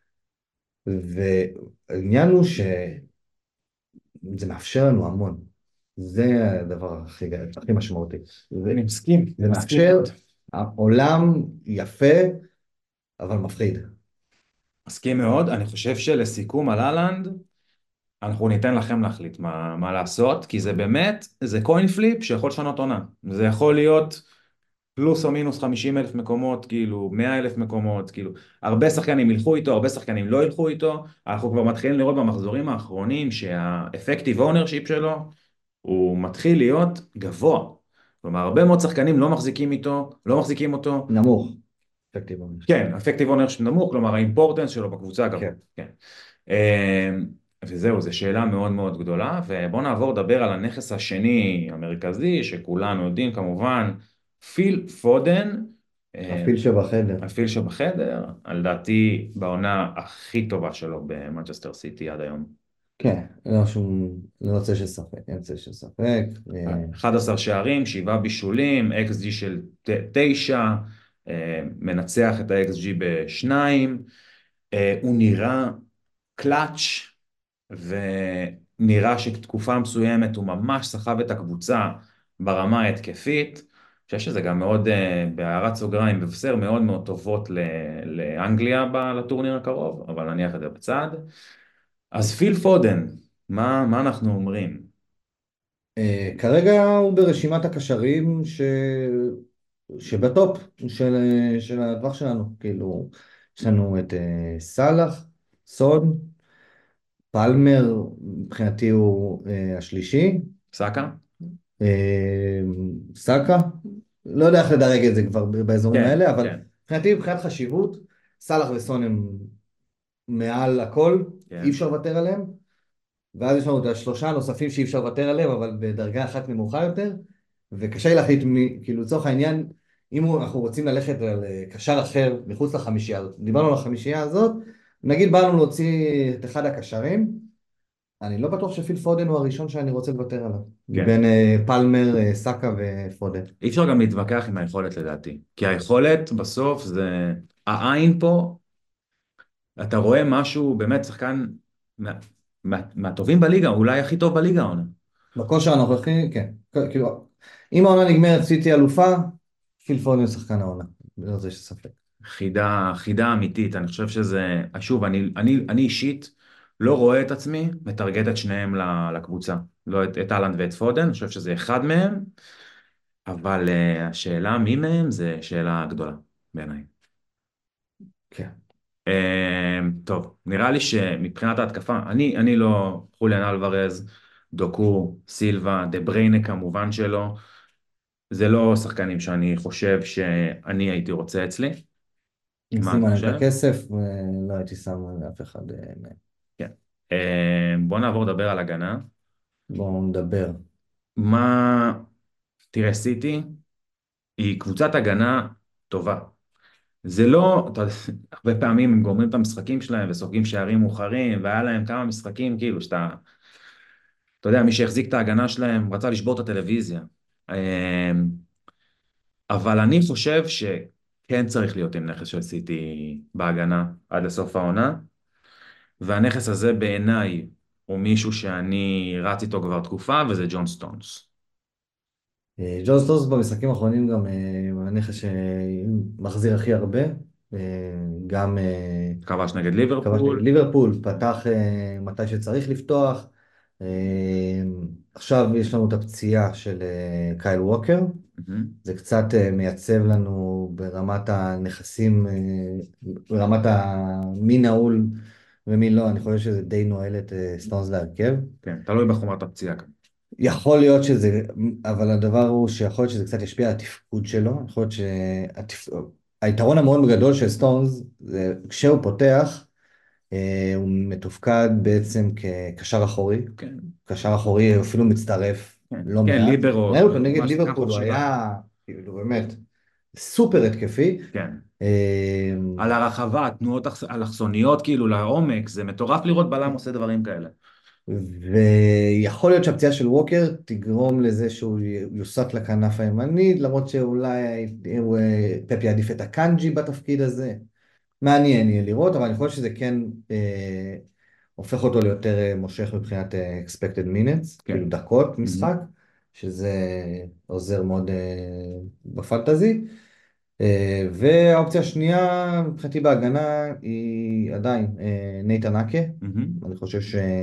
Speaker 2: והעניין הוא שזה מאפשר לנו המון. זה הדבר הכי, הכי משמעותי. זה,
Speaker 1: אני מסכים,
Speaker 2: זה
Speaker 1: מסכים
Speaker 2: מאפשר
Speaker 1: מאוד.
Speaker 2: עולם יפה, אבל מפחיד.
Speaker 1: מסכים מאוד, אני חושב שלסיכום על אהלנד, אנחנו ניתן לכם להחליט מה, מה לעשות, כי זה באמת, זה קוין פליפ שיכול לשנות עונה. זה יכול להיות פלוס או מינוס חמישים אלף מקומות, כאילו מאה אלף מקומות, כאילו הרבה שחקנים ילכו איתו, הרבה שחקנים לא ילכו איתו, אנחנו כבר מתחילים לראות במחזורים האחרונים שהאפקטיב אונרשיפ שלו הוא מתחיל להיות גבוה. כלומר, הרבה מאוד שחקנים לא מחזיקים איתו, לא מחזיקים אותו,
Speaker 2: נמוך. אפקטיב עונש.
Speaker 1: כן, אפקטיב אונרשיפ נמוך, כלומר האימפורטנס שלו בקבוצה גבוה,
Speaker 2: כן.
Speaker 1: כן. אמ, וזהו, זו שאלה מאוד מאוד גדולה, ובואו נעבור לדבר על הנכס השני המרכזי, שכולנו יודעים כמובן, פיל פודן, אמ,
Speaker 2: הפיל שבחדר.
Speaker 1: הפיל שבחדר, על דעתי בעונה הכי טובה שלו במנצ'סטר סיטי עד היום.
Speaker 2: כן, לא שום, לא רוצה שספק, אין רוצה שספק.
Speaker 1: אחד עשר שערים, שבעה בישולים, אקס ג'י של תשע, מנצח את ה-אקס ג'י בשניים, הוא נראה קלאץ' ונראה שתקופה מסוימת הוא ממש סחב את הקבוצה ברמה ההתקפית. אני חושב שזה גם מאוד, בהערת סוגריים, מבשר מאוד מאוד טובות לאנגליה לטורניר הקרוב, אבל נניח את זה בצד. אז פיל פודן, מה, מה אנחנו אומרים?
Speaker 2: אה, כרגע הוא ברשימת הקשרים ש... שבטופ של, של הטווח שלנו. כאילו, יש לנו את אה, סאלח, סון, פלמר, מבחינתי הוא אה, השלישי,
Speaker 1: סאקה?
Speaker 2: אה, סאקה, לא יודע איך לדרג את זה כבר באזורים
Speaker 1: כן,
Speaker 2: האלה, אבל
Speaker 1: כן,
Speaker 2: מבחינתי, מבחינת חשיבות, סאלח וסון הם מעל הכל, אי
Speaker 1: כן,
Speaker 2: אפשר לוותר עליהם. ואז יש לנו את השלושה הנוספים שאי אפשר לוותר עליהם, אבל בדרגה אחת נמוכה יותר, וקשה לי להחליט, מי, כאילו לצורך העניין, אם אנחנו רוצים ללכת על אה, קשר אחר מחוץ לחמישייה הזאת, דיברנו על החמישייה הזאת, נגיד באנו להוציא את אחד הקשרים, אני לא בטוח שפיל פודן הוא הראשון שאני רוצה לוותר עליו,
Speaker 1: כן.
Speaker 2: מבין אה, פלמר, אה, סאקה ופודן.
Speaker 1: אי אפשר גם להתווכח עם היכולת לדעתי, כי היכולת בסוף זה, העין פה, אתה רואה משהו, באמת שחקן מה, מה, מהטובים בליגה, אולי הכי טוב בליגה העונה.
Speaker 2: בכושר הנוכחי, כן, כאילו, אם העונה נגמרת סיטי אלופה, פיל פודן הוא שחקן העונה, לא זה שספק.
Speaker 1: חידה, חידה אמיתית, אני חושב שזה, שוב, אני, אני, אני אישית לא רואה את עצמי מטרגט את שניהם ל- לקבוצה, לא את, את אהלנד ואת פודן, אני חושב שזה אחד מהם, אבל uh, השאלה מי מהם זה שאלה גדולה בעיניי.
Speaker 2: כן.
Speaker 1: Uh, טוב, נראה לי שמבחינת ההתקפה, אני, אני לא חוליאן אלוורז, דוקו, סילבה, דה בריינה כמובן שלא, זה לא שחקנים שאני חושב שאני הייתי רוצה אצלי. מה
Speaker 2: נשים
Speaker 1: אתה
Speaker 2: עליהם את
Speaker 1: חושב?
Speaker 2: הכסף, ולא הייתי שם על אף אחד אה, מהם.
Speaker 1: כן. אה, בוא נעבור לדבר על הגנה.
Speaker 2: בואו נדבר.
Speaker 1: מה... תראה, סיטי היא קבוצת הגנה טובה. זה לא, אתה יודע, הרבה פעמים הם גומרים את המשחקים שלהם וסופגים שערים מאוחרים, והיה להם כמה משחקים כאילו שאתה, אתה יודע, מי שהחזיק את ההגנה שלהם רצה לשבור את הטלוויזיה. אה, אבל אני חושב שכן צריך להיות עם נכס של סיטי בהגנה עד לסוף העונה. והנכס הזה בעיניי הוא מישהו שאני רץ איתו כבר תקופה, וזה ג'ון סטונס.
Speaker 2: אה, ג'ון סטונס במשחקים האחרונים גם אה, הנכס שמחזיר הכי הרבה. אה, גם אה,
Speaker 1: כבש נגד
Speaker 2: כבש נגד
Speaker 1: ליברפול.
Speaker 2: ליברפול, פתח אה, מתי שצריך לפתוח. אה, עכשיו יש לנו את הפציעה של אה, קייל ווקר.
Speaker 1: מהמם.
Speaker 2: זה קצת אה, מייצב לנו ברמת הנכסים, אה, ברמת מי נעול ומי לא. אני חושב שזה די נועל את אה, סטונס להרכב.
Speaker 1: כן, תלוי בחומרת הפציעה כאן.
Speaker 2: יכול להיות שזה, אבל הדבר הוא שיכול להיות שזה קצת ישפיע על התפקוד שלו. יכול להיות שהיתרון המאוד גדול של סטונס, זה כשהוא פותח, אה, הוא מתופקד בעצם כקשר אחורי.
Speaker 1: כן,
Speaker 2: קשר אחורי הוא אפילו מצטרף
Speaker 1: כן,
Speaker 2: לא
Speaker 1: כן,
Speaker 2: מעט.
Speaker 1: ליברו,
Speaker 2: ראינו אותו נגד
Speaker 1: ממש שחקן
Speaker 2: ליברפול, הוא
Speaker 1: חופשי ברחבה.
Speaker 2: היה כאילו באמת סופר התקפי.
Speaker 1: כן.
Speaker 2: אה,
Speaker 1: על הרחבה, תנועות אלכסוניות כאילו לעומק, זה מטורף לראות בלם עושה דברים כאלה.
Speaker 2: ויכול להיות שהפציעה של ווקר תגרום לזה שהוא יוסט לכנף הימנית, למרות שאולי הוא- פפ יעדיף את הקאנג'י בתפקיד הזה. מעניין יהיה לראות, אבל אני חושב שזה כן אה, הופך אותו ליותר אה, מושך מבחינת אה, expected minutes,
Speaker 1: כן.
Speaker 2: כאילו דקות
Speaker 1: מהמם.
Speaker 2: משחק, שזה עוזר מאוד אה, בפנטזי. אה, והאופציה השנייה, מבחינתי בהגנה, היא עדיין אה, נייתן אקה.
Speaker 1: מהמם.
Speaker 2: אני חושב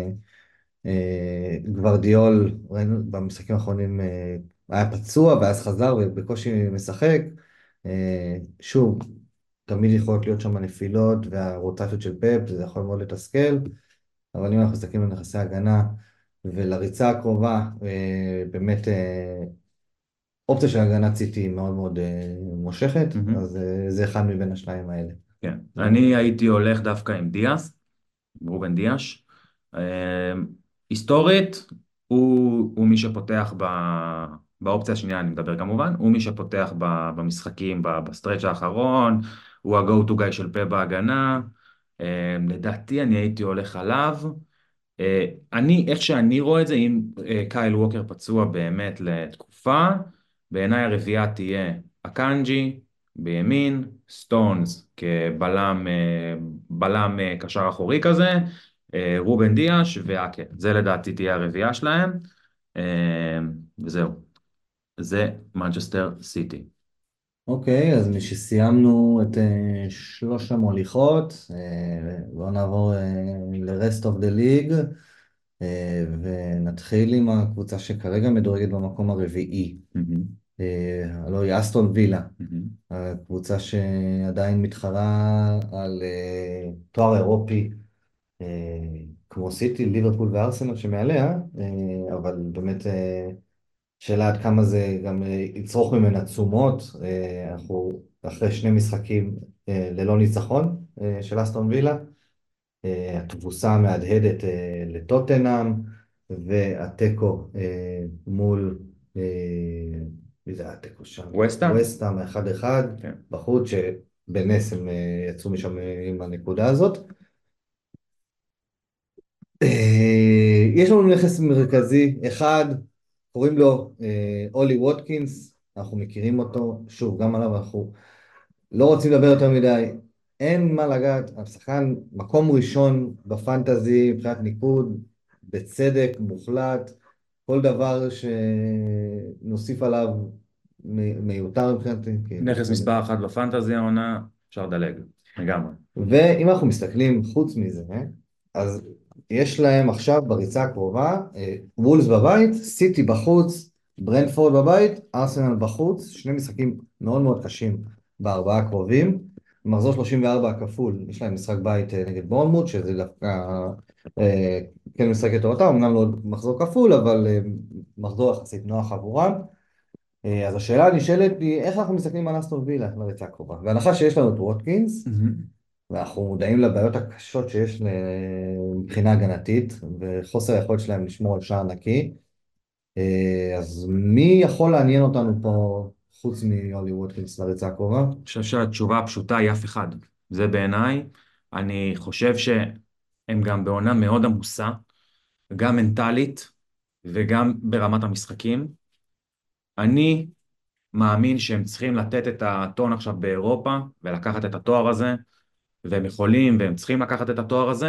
Speaker 2: שגוורדיאול, ראינו במשחקים האחרונים, אה, היה פצוע ואז חזר ובקושי משחק. אה, שוב, תמיד יכולות להיות שם נפילות והרוטציות של פפ, זה יכול מאוד לתסכל, אבל אם אנחנו מסתכלים על נכסי הגנה ולריצה הקרובה, אה, באמת אה, אופציה של הגנת סיטי היא מאוד מאוד אה, מושכת,
Speaker 1: מהמם.
Speaker 2: אז אה, זה אחד מבין השניים האלה.
Speaker 1: כן.
Speaker 2: זה אני.
Speaker 1: אני הייתי הולך דווקא עם דיאס, רובן דיאש. אה, היסטורית, הוא, הוא מי שפותח ב, באופציה השנייה, אני מדבר כמובן, הוא מי שפותח ב, במשחקים, ב, בסטרץ' האחרון, הוא ה-go to guy של פה בהגנה. אה, לדעתי אני הייתי הולך עליו. אה, אני, איך שאני רואה את זה, אם אה, קייל ווקר פצוע באמת לתקופה, בעיניי הרביעייה תהיה אקנג'י בימין, סטונס כבלם אה, בלם אה, קשר אחורי כזה, אה, רובן דיאש ואקה. זה לדעתי תהיה הרביעייה שלהם, אה, וזהו. זה מנצ'סטר סיטי.
Speaker 2: אוקיי, אז משסיימנו את אה, שלוש המוליכות, אה, בואו נעבור אה, ל-rest of the league, אה, ונתחיל עם הקבוצה שכרגע מדורגת במקום הרביעי.
Speaker 1: מהמם,
Speaker 2: אה, הלוא היא אסטון וילה,
Speaker 1: מהמם.
Speaker 2: הקבוצה שעדיין מתחרה על אה, תואר אירופי, אה, כמו סיטי, ליברפול וארסנל שמעליה, אה, אבל באמת אה, שאלה עד כמה זה גם אה, יצרוך ממנה תשומות. אה, אנחנו אחרי שני משחקים אה, ללא ניצחון אה, של אסטון וילה, אה, התבוסה המהדהדת אה, לטוטנהאם, והתיקו אה, מול, אה, מי זה היה התיקו שם?
Speaker 1: וסטהאם?
Speaker 2: וסטהאם אחד אחד
Speaker 1: כן.
Speaker 2: בחוץ, שבנס הם אה, יצאו משם אה, עם הנקודה הזאת. אה, יש לנו נכס מרכזי אחד, קוראים לו אה, אולי ווטקינס, אנחנו מכירים אותו, שוב, גם עליו אנחנו לא רוצים לדבר יותר מדי, אין מה לגעת, השחקן מקום ראשון בפנטזי מבחינת ניקוד, בצדק מוחלט, כל דבר שנוסיף עליו מ- מיותר מבחינתי, כאילו,
Speaker 1: נכס מספר אחת בפנטזי העונה, אפשר לדלג, לגמרי.
Speaker 2: ואם אנחנו מסתכלים חוץ מזה, אז יש להם עכשיו בריצה הקרובה, אה, וולס בבית, סיטי בחוץ, ברנפורד בבית, ארסנל בחוץ, שני משחקים מאוד מאוד קשים בארבעה הקרובים. מחזור שלושים וארבע הכפול, יש להם משחק בית אה, נגד בורנמוט, שזה דווקא אה, כן משחק לטובתם, אמנם לא מחזור כפול, אבל אה, מחזור יחסית נוח עבורם. אה, אז השאלה הנשאלת היא, איך אנחנו מסתכלים על אסטון וילה לריצה הקרובה? בהנחה שיש לנו את ווטקינס,
Speaker 1: מהמם.
Speaker 2: ואנחנו מודעים לבעיות הקשות שיש ל- מבחינה הגנתית, וחוסר היכולת שלהם לשמור על שער נקי. אה, אז מי יכול לעניין אותנו פה, חוץ מאולי ווטקינס לריצה הקרובה?
Speaker 1: אני חושב שהתשובה הפשוטה היא אף אחד. זה בעיניי. אני חושב שהם גם בעונה מאוד עמוסה, גם מנטלית וגם ברמת המשחקים. אני מאמין שהם צריכים לתת את הטון עכשיו באירופה ולקחת את התואר הזה, והם יכולים והם צריכים לקחת את התואר הזה,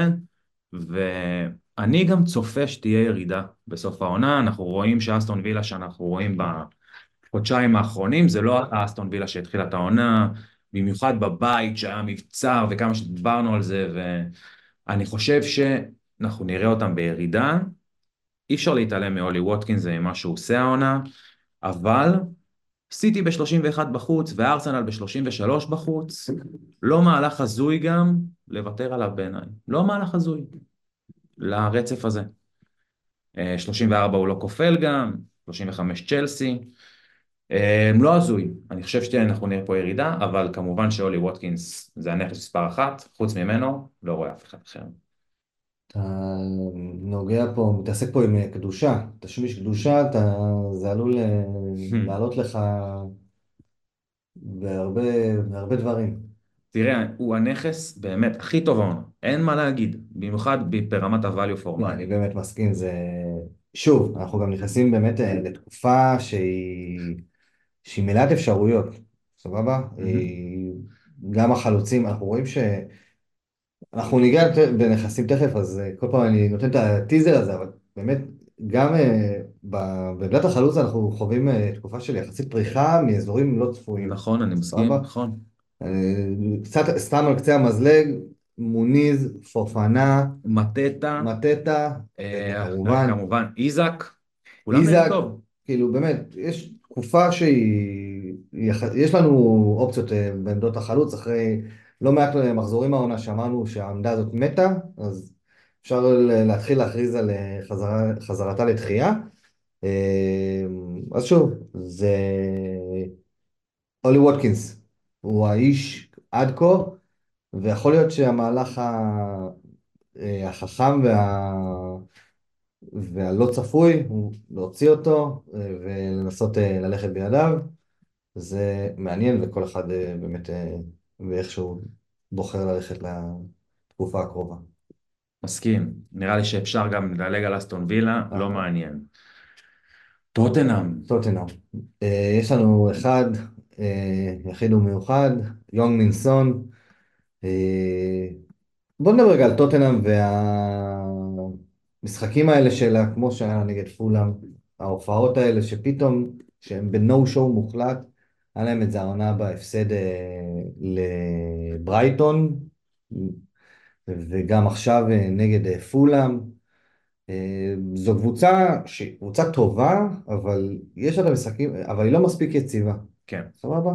Speaker 1: ואני גם צופה שתהיה ירידה בסוף העונה. אנחנו רואים שאסטון וילה שאנחנו רואים בחודשיים האחרונים, זה לא האסטון וילה שהתחילה את העונה, במיוחד בבית שהיה מבצר וכמה שדיברנו על זה, ואני חושב שאנחנו נראה אותם בירידה. אי אפשר להתעלם מאולי ווטקינס, זה מה שהוא עושה העונה, אבל סיטי ב-שלושים ואחת בחוץ וארסנל ב-שלושים ושלוש בחוץ, לא מהלך הזוי גם לוותר עליו בעיניי, לא מהלך הזוי לרצף הזה. אה, שלושים וארבע הוא לא כופל גם, שלושים וחמש צ'לסי, אה, לא הזוי. אני חושב שאנחנו נראה פה ירידה, אבל כמובן שאולי ווטקינס זה הנכס מספר אחת, חוץ ממנו לא רואה אף אחד אחר.
Speaker 2: אתה נוגע פה, מתעסק פה עם קדושה, תשמיש קדושה, אתה, זה עלול אה, לעלות לך בהרבה, בהרבה דברים.
Speaker 1: תראה, הוא הנכס באמת הכי טוב העונה, אין מה להגיד, במיוחד ברמת ה-value for
Speaker 2: לא, אני
Speaker 1: money.
Speaker 2: באמת מסכים, זה... שוב, אנחנו גם נכנסים באמת אה, לתקופה שהיא, שהיא מלאת אפשרויות, סבבה?
Speaker 1: מהמם.
Speaker 2: היא... גם החלוצים, אנחנו רואים ש... אנחנו ניגע יותר בנכסים תכף, אז אה, כל פעם אני נותן את הטיזר הזה, אבל באמת, גם אה, ב- בעמדת החלוץ אנחנו חווים אה, תקופה של יחסית פריחה מאזורים לא צפויים,
Speaker 1: נכון, אני מסכים,
Speaker 2: סבבה?
Speaker 1: נכון.
Speaker 2: אה, קצת סתם על קצה המזלג, מוניז, פופנה,
Speaker 1: מטטה,
Speaker 2: מטטה, מטטה
Speaker 1: אה,
Speaker 2: כמובן,
Speaker 1: כמובן איזק, כולם נראים
Speaker 2: איזק,
Speaker 1: טוב.
Speaker 2: כאילו באמת, יש תקופה שהיא, יח- יש לנו אופציות אה, בעמדות החלוץ, אחרי לא מעט אה, מחזורים העונה שאמרנו שהעמדה הזאת מתה, אז אפשר ל- להתחיל להכריז על אה, חזרה, חזרתה לתחייה. אה, אז שוב, זה אולי ווטקינס, הוא האיש עד כה, ויכול להיות שהמהלך ה- אה, החכם וה... והלא צפוי הוא להוציא אותו אה, ולנסות אה, ללכת בידיו. זה מעניין, וכל אחד אה, באמת אה, ואיכשהו בוחר ללכת לתקופה הקרובה.
Speaker 1: מסכים, נראה לי שאפשר גם לדלג על אסטון וילה, לא
Speaker 2: אחלה.
Speaker 1: מעניין. טוטנהאם,
Speaker 2: טוטנהאם. אה, יש לנו אחד, אה, יחיד ומיוחד, יונג מינסון. אה, בוא נדבר רגע על טוטנהאם והמשחקים האלה שלה, כמו שהיה נגד פולאם, ההופעות האלה שפתאום, שהם בנו שואו מוחלט, היה להם את זה העונה בהפסד אה, לברייטון, וגם עכשיו אה, נגד אה, פולאם. אה, זו קבוצה שהיא קבוצה טובה, אבל יש לה משחקים, אבל היא לא מספיק יציבה.
Speaker 1: כן.
Speaker 2: סבבה?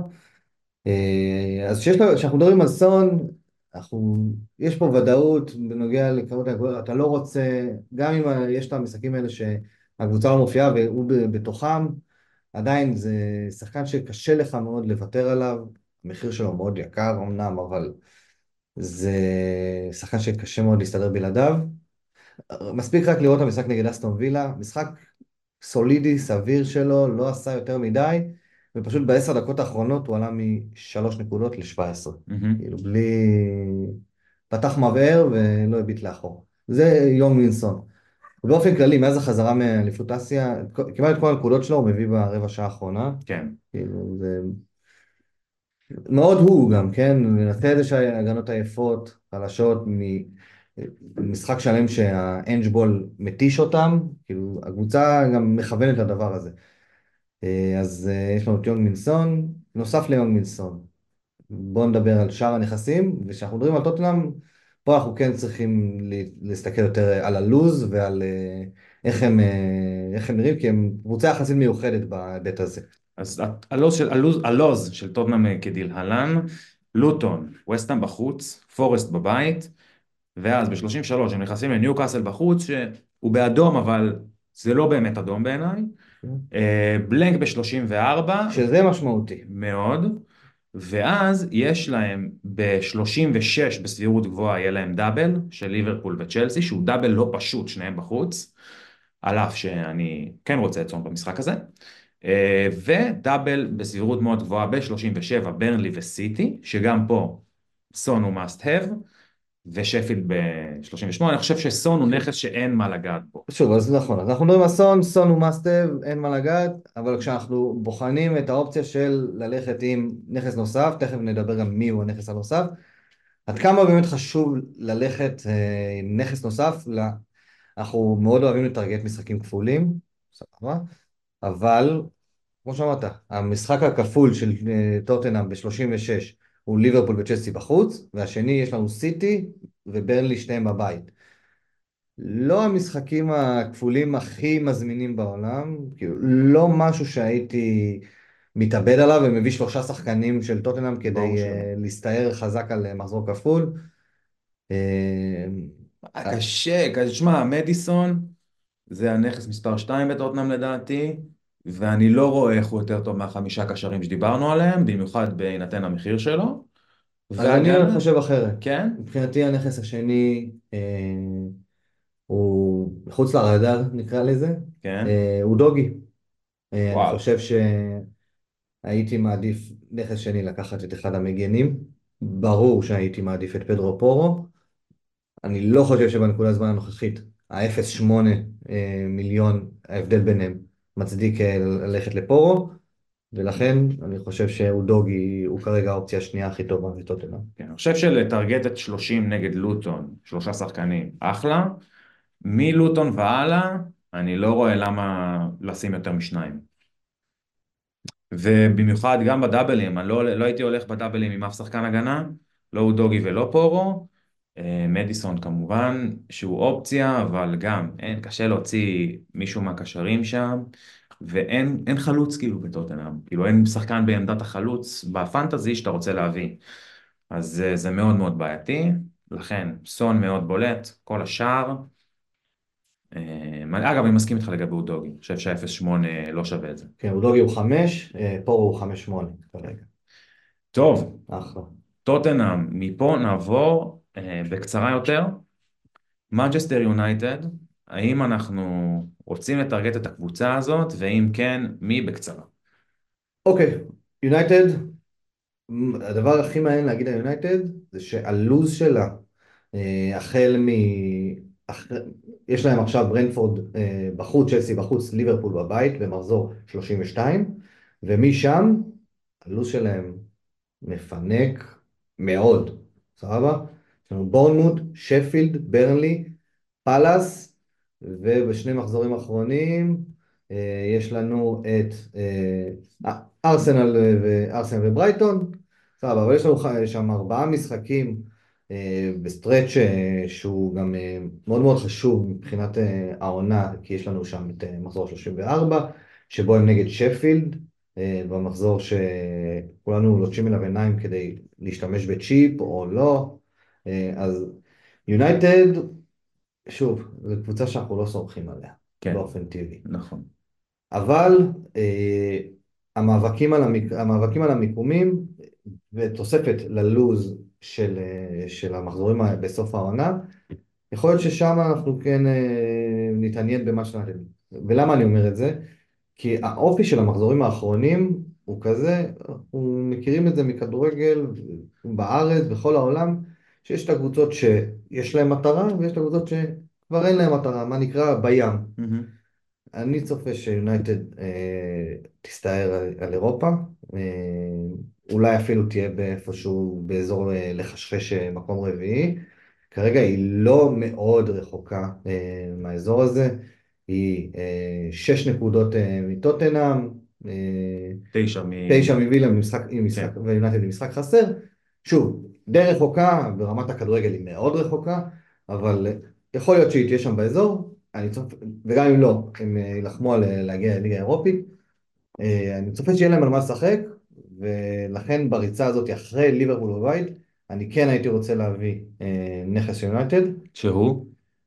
Speaker 2: אה, אז כשיש לה- כשאנחנו מדברים על סון, אנחנו, יש פה ודאות בנוגע לכמות הגולים, אתה לא רוצה, גם אם ה- יש את המשחקים האלה שהקבוצה לא מופיעה והוא ב- בתוכם, עדיין זה שחקן שקשה לך מאוד לוותר עליו, המחיר שלו מאוד יקר אמנם, אבל זה שחקן שקשה מאוד להסתדר בלעדיו. מספיק רק לראות את המשחק נגד אסטון וילה, משחק סולידי, סביר שלו, לא עשה יותר מדי, ופשוט בעשר דקות האחרונות הוא עלה משלוש נקודות לשבע עשרה.
Speaker 1: מהמם.
Speaker 2: כאילו בלי... פתח מבער ולא הביט לאחור. זה יום מינסון. ובאופן כללי, מאז החזרה מאליפות אסיה, כמעט את כל הנקודות שלו הוא מביא ברבע שעה האחרונה.
Speaker 1: כן.
Speaker 2: כאילו זה מאוד הוא גם, כן? מנצל את זה שההגנות עייפות, חלשות, ממשחק שלם שהאנג'בול מתיש אותם, כאילו הקבוצה גם מכוונת לדבר הזה. אה, אז אה, יש לנו את יונג מינסון, נוסף ליונג מינסון. בואו נדבר על שאר הנכסים, וכשאנחנו מדברים על טוטנהאם, פה אנחנו כן צריכים ל- להסתכל יותר על הלוז ועל אה, איך הם, אה, איך הם נראים, כי הם קבוצה יחסית מיוחדת בהיבט הזה.
Speaker 1: אז הלוז של, הלוז, הלוז של טוטנהאם כדלהלן, לוטון, וסטהאם בחוץ, פורסט בבית, ואז ב-שלושים ושלוש הם נכנסים לניוקאסל בחוץ, שהוא באדום, אבל זה לא באמת אדום בעיניי. אה, בלנק ב-שלושים וארבע,
Speaker 2: שזה משמעותי.
Speaker 1: מאוד, ואז יש להם ב-שלושים ושש בסבירות גבוהה, יהיה להם דאבל של ליברפול וצ'לסי, שהוא דאבל לא פשוט, שניהם בחוץ, על אף שאני כן רוצה את סון במשחק הזה. אה, ודאבל בסבירות מאוד גבוהה ב-שלושים ושבע, ברנלי וסיטי, שגם פה סון הוא must have, ושפילד ב-שלושים ושמונה. אני חושב שסון הוא נכס שאין מה לגעת בו.
Speaker 2: שוב, אז נכון, אז אנחנו מדברים על סון, סון הוא must have, אין מה לגעת, אבל כשאנחנו בוחנים את האופציה של ללכת עם נכס נוסף, תכף נדבר גם מי הוא הנכס הנוסף, עד כמה באמת חשוב ללכת אה, עם נכס נוסף, ל... אנחנו מאוד אוהבים לטרגט משחקים כפולים, סבבה, אבל כמו שאמרת, המשחק הכפול של אה, טוטנהאם ב-שלושים ושש הוא ליברפול וצ'לסי בחוץ, והשני יש לנו סיטי וברנלי שניהם בבית. לא המשחקים הכפולים הכי מזמינים בעולם, כאילו לא משהו שהייתי מתאבד עליו ומביא שלושה שחקנים של טוטנהאם
Speaker 1: ברור
Speaker 2: כדי
Speaker 1: שלא.
Speaker 2: uh, להסתער חזק על uh, מחזור כפול. Uh,
Speaker 1: אה, קשה, קשה, שמע, מדיסון זה הנכס מספר שתיים בטוטנהאם לדעתי, ואני לא רואה איך הוא יותר טוב מהחמישה קשרים שדיברנו עליהם, במיוחד בהינתן המחיר שלו.
Speaker 2: אז אני
Speaker 1: והגנה,
Speaker 2: חושב אחרת.
Speaker 1: כן,
Speaker 2: מבחינתי הנכס השני uh, הוא מחוץ לרדאר נקרא לזה, uh,
Speaker 1: כן,
Speaker 2: הוא דוגי. Uh, אני
Speaker 1: וואו,
Speaker 2: חושב שהייתי מעדיף נכס שני לקחת את אחד המגנים. ברור שהייתי מעדיף את פדרו פורו. אני לא חושב שבנקודת הזמן הנוכחית, ה-אפס נקודה שמונה אה, מיליון, ההבדל ביניהם, מצדיק אה, ללכת לפורו, ולכן אני חושב שאודוגי הוא כרגע האופציה השנייה הכי טובה בטוטנהאם.
Speaker 1: כן, אני חושב שלטרגט את שלושים נגד לוטון, שלושה שחקנים, אחלה. מלוטון והלאה, אני לא רואה למה לשים יותר משניים. ובמיוחד גם בדאבלים, אני לא, לא הייתי הולך בדאבלים עם אף שחקן הגנה, לא אודוגי ולא פורו. אה, מדיסון כמובן, שהוא אופציה, אבל גם אין, קשה להוציא מישהו מהקשרים שם, ואין אין חלוץ כאילו בטוטנהאם, כאילו אין שחקן בעמדת החלוץ בפנטזי שאתה רוצה להביא. אז אה, זה מאוד מאוד בעייתי, לכן סון מאוד בולט, כל השאר. אה, אגב, אני מסכים איתך לגבי אודוגי, אני חושב שה-אפס נקודה שמונה לא שווה את זה.
Speaker 2: כן, אודוגי הוא חמש, אה, פורו הוא חמש שמונה כרגע.
Speaker 1: טוב,
Speaker 2: אחלה.
Speaker 1: טוטנהאם, מפה נעבור אה, בקצרה יותר. מנצ'סטר יונייטד, האם אנחנו רוצים לטרגט את הקבוצה הזאת, ואם כן, מי בקצרה?
Speaker 2: אוקיי, יונייטד, הדבר הכי מעניין להגיד על יונייטד זה שהלוז שלה, אה, החל מ... אח... יש להם עכשיו ברנפורד אה, בחוץ, צ'לסי בחוץ, ליברפול בבית במחזור שלושים ושתיים, ומשם הלוז שלהם מפנק מאוד, סבבה? יש לנו בורנמוט, שפילד, ברנלי, פאלאס, ובשני מחזורים אחרונים אה, יש לנו את אה, ארסנל וארסנל וברייטון, סבבה, אבל יש לנו ח- שם ארבעה משחקים אה, בסטרץ' אה, שהוא גם אה, מאוד מאוד חשוב מבחינת אה, העונה, כי יש לנו שם את אה, מחזור שלושים וארבע, שבו הם נגד שפילד, אה, במחזור שכולנו לוטשים אליו עיניים כדי להשתמש בצ'יפ או לא. אה, אז יונייטד, שוב, זו קבוצה שאנחנו לא סומכים עליה
Speaker 1: כן,
Speaker 2: באופן טבעי.
Speaker 1: נכון.
Speaker 2: אבל אה, המאבקים על המק... המאבקים על המיקומים ותוספת ללוז של, אה, של המחזורים ה- בסוף העונה, יכול להיות ששם אנחנו כן אה, נתעניין במה שאנחנו... ולמה אני אומר את זה? כי האופי של המחזורים האחרונים הוא כזה, אנחנו מכירים את זה מכדורגל בארץ, בכל העולם, שיש את הקבוצות שיש להן מטרה ויש את הקבוצות שכבר אין להן מטרה, מה נקרא בים.
Speaker 1: מהמם.
Speaker 2: אני צופה שיונייטד אה, תסתער על, על אירופה, אה, אולי אפילו תהיה באיפשהו באזור אה, לחשפש אה, מקום רביעי. כרגע היא לא מאוד רחוקה אה, מהאזור הזה, היא אה, שש נקודות אה, מטוטנהאם, אה,
Speaker 1: תשע מ...
Speaker 2: תשע מווילה במשחק, עם משחק,
Speaker 1: כן.
Speaker 2: ויונייטד במשחק חסר. שוב, די רחוקה, ברמת הכדורגל היא מאוד רחוקה, אבל יכול להיות שהיא תהיה שם באזור, אני צופ... וגם אם לא, הם אה, יילחמו על אה, להגיע לליגה האירופית. אה, אני צופה שיהיה להם על מה לשחק, ולכן בריצה הזאת אחרי ליברפול בבית, אני כן הייתי רוצה להביא אה, נכס יונייטד.
Speaker 1: שהוא?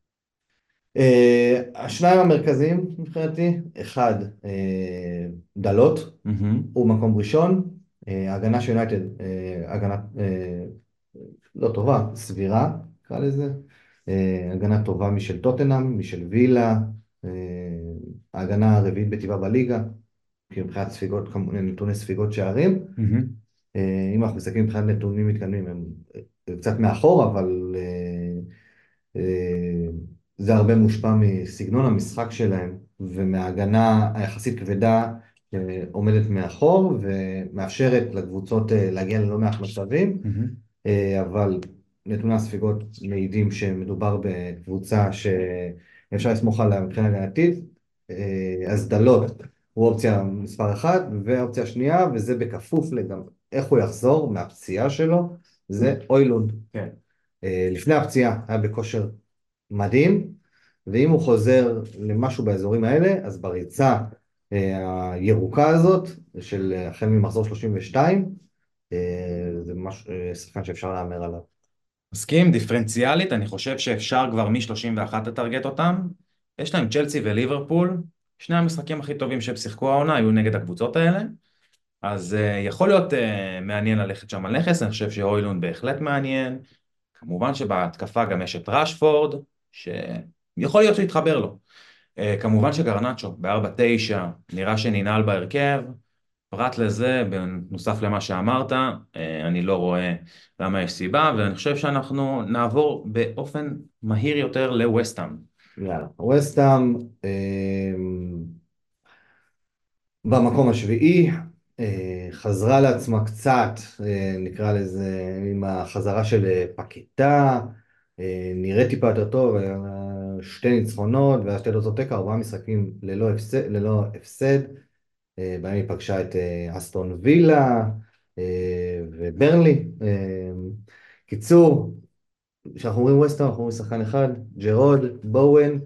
Speaker 2: אה, השניים המרכזיים מבחינתי, אחד אה, דלות,
Speaker 1: מהמם.
Speaker 2: הוא מקום ראשון, אה, הגנה של יונייטד, אה, הגנה אה, לא טובה, סבירה, נקרא לזה, אה, הגנה טובה משל טוטנהאם, משל וילה, אה, ההגנה הרביעית בטבעה בליגה, כי מבחינת ספיגות, נתוני ספיגות שערים,
Speaker 1: מהמם.
Speaker 2: אה, אם אנחנו מסתכלים מבחינת נתונים מתקדמים, הם הם קצת מאחור, אבל אה, אה, זה הרבה מושפע מסגנון המשחק שלהם ומההגנה היחסית כבדה שעומדת מאחור ומאפשרת לקבוצות אה, להגיע ללא מעט מצבים,
Speaker 1: מהמם.
Speaker 2: אה, אבל נתוני הספיגות מעידים שמדובר בקבוצה שאפשר לסמוך עליה מבחינה הגנתית, אה, אז דלות הוא אופציה מספר אחת, ואופציה שנייה, וזה בכפוף לגם איך הוא יחזור מהפציעה שלו, זה אוילונד.
Speaker 1: כן.
Speaker 2: אה, לפני הפציעה היה בכושר מדהים, ואם הוא חוזר למשהו באזורים האלה, אז בריצה אה, הירוקה הזאת, של אה, החל ממחזור שלושים ושתיים, אה, זה ממש אה, שחקן שאפשר להמר עליו.
Speaker 1: מסכים, דיפרנציאלית, אני חושב שאפשר כבר מ-שלושים ואחת לטרגט אותם. יש להם צ'לסי וליברפול, שני המשחקים הכי טובים שהם שיחקו העונה היו נגד הקבוצות האלה, אז uh, יכול להיות uh, מעניין ללכת שם על נכס, אני חושב שהוילון בהחלט מעניין, כמובן שבהתקפה גם יש את רשפורד, שיכול להיות שיתחבר לו. Uh, כמובן שגרנצ'ו ב-ארבע תשע נראה שננעל בהרכב, פרט לזה, בנוסף למה שאמרת, אה, אני לא רואה למה יש סיבה, ואני חושב שאנחנו נעבור באופן מהיר יותר לווסטהאם.
Speaker 2: יאללה. וסטהאם במקום השביעי, אה, חזרה לעצמה קצת, אה, נקרא לזה, עם החזרה של אה, פקיטה, אה, נראה טיפה יותר טוב, היה לה שתי ניצחונות והיה שתי תוצאות תיקו, ארבעה משחקים ללא הפסד, ללא הפסד, אה, בהם היא פגשה את אה, אסטון וילה אה, וברנלי. אה, קיצור, כשאנחנו אומרים ווסטהאם, אנחנו אומרים שחקן אחד, ג'רוד, בואן,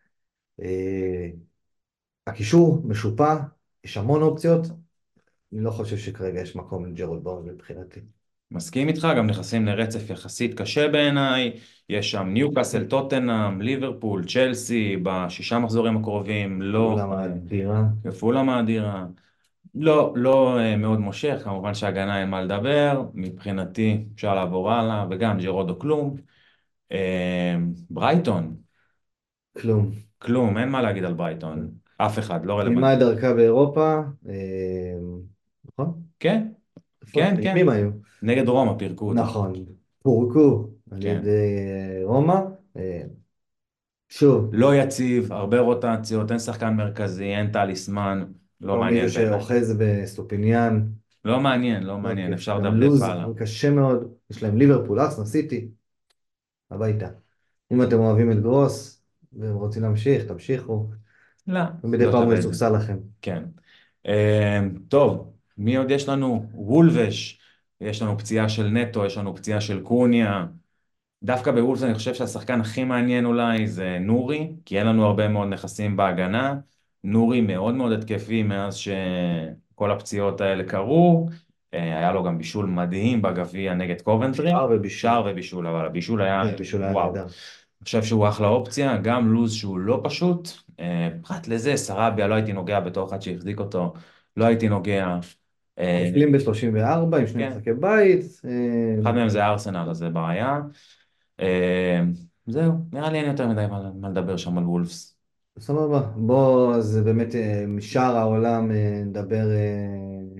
Speaker 2: אה, הקישור משופע, יש המון אופציות. אני לא חושב שכרגע יש מקום לג'רוד בואו מבחינתי.
Speaker 1: מסכים איתך, גם נכנסים לרצף יחסית קשה בעיניי, יש שם ניוקאסל, טוטנהאם, ליברפול, צ'לסי, בשישה מחזורים הקרובים, לא,
Speaker 2: פעולה מאדירה.
Speaker 1: פולהאם האדירה, לא, לא אה, מאוד מושך, כמובן שהגנה אין מה לדבר, מבחינתי אפשר לעבור הלאה, וגם ג'רוד או כלום. אה, ברייטון,
Speaker 2: כלום.
Speaker 1: כלום, אין מה להגיד על ברייטון, אף אחד, לא
Speaker 2: סיימה את
Speaker 1: רלוונטי.
Speaker 2: דרכה באירופה, אה, נכון?
Speaker 1: כן,
Speaker 2: איפה?
Speaker 1: כן,
Speaker 2: עם מי
Speaker 1: כן,
Speaker 2: הם היו?
Speaker 1: נגד רומא פירקו אותם,
Speaker 2: נכון, פורקו על
Speaker 1: כן.
Speaker 2: ידי אה, רומא. אה, שוב,
Speaker 1: לא יציב, הרבה רוטציות, אין שחקן מרכזי, אין טליסמן, לא
Speaker 2: לא מישהו
Speaker 1: מעניין בעיניי.
Speaker 2: שאוחז בסטופיניאן.
Speaker 1: לא מעניין, לא מעניין,
Speaker 2: אוקיי,
Speaker 1: אפשר
Speaker 2: גם
Speaker 1: לדפדף
Speaker 2: לוז
Speaker 1: הלאה.
Speaker 2: קשה מאוד, יש להם ליברפול, ארסנל, סיטי, הביתה. אם אתם אוהבים את גרוס ורוצים להמשיך, תמשיכו.
Speaker 1: לא,
Speaker 2: ומדי
Speaker 1: לא
Speaker 2: פעם הוא
Speaker 1: שווה את זה.
Speaker 2: יסופסל לכם.
Speaker 1: כן. אה, טוב, מי עוד יש לנו? וולבש, יש לנו פציעה של נטו, יש לנו פציעה של קוניה. דווקא בוולפס אני חושב שהשחקן הכי מעניין אולי זה נורי, כי אין לנו הרבה מאוד נכסים בהגנה. נורי מאוד מאוד התקפי מאז שכל הפציעות האלה קרו. אה, היה לו גם בישול מדהים בגביע נגד קובנטרי.
Speaker 2: שער ובישול.
Speaker 1: שער ובישול, אבל הבישול היה
Speaker 2: כן, בישול היה
Speaker 1: וואו.
Speaker 2: נהדר.
Speaker 1: אני חושב שהוא אחלה אופציה, גם לוז שהוא לא פשוט. אה, פרט לזה, סרביה, לא הייתי נוגע בתור אחד שהחזיק אותו, לא הייתי נוגע. אה,
Speaker 2: נופלים ב-שלושים וארבע עם שני
Speaker 1: כן,
Speaker 2: משחקי בית. אה,
Speaker 1: אחד מהם זה ארסנל, אז זה בעיה. אה, זהו, נראה לי אין יותר מדי מה, מה לדבר שם על וולפס.
Speaker 2: סבבה. בוא, אז באמת אה, משאר העולם אה, נדבר, אה,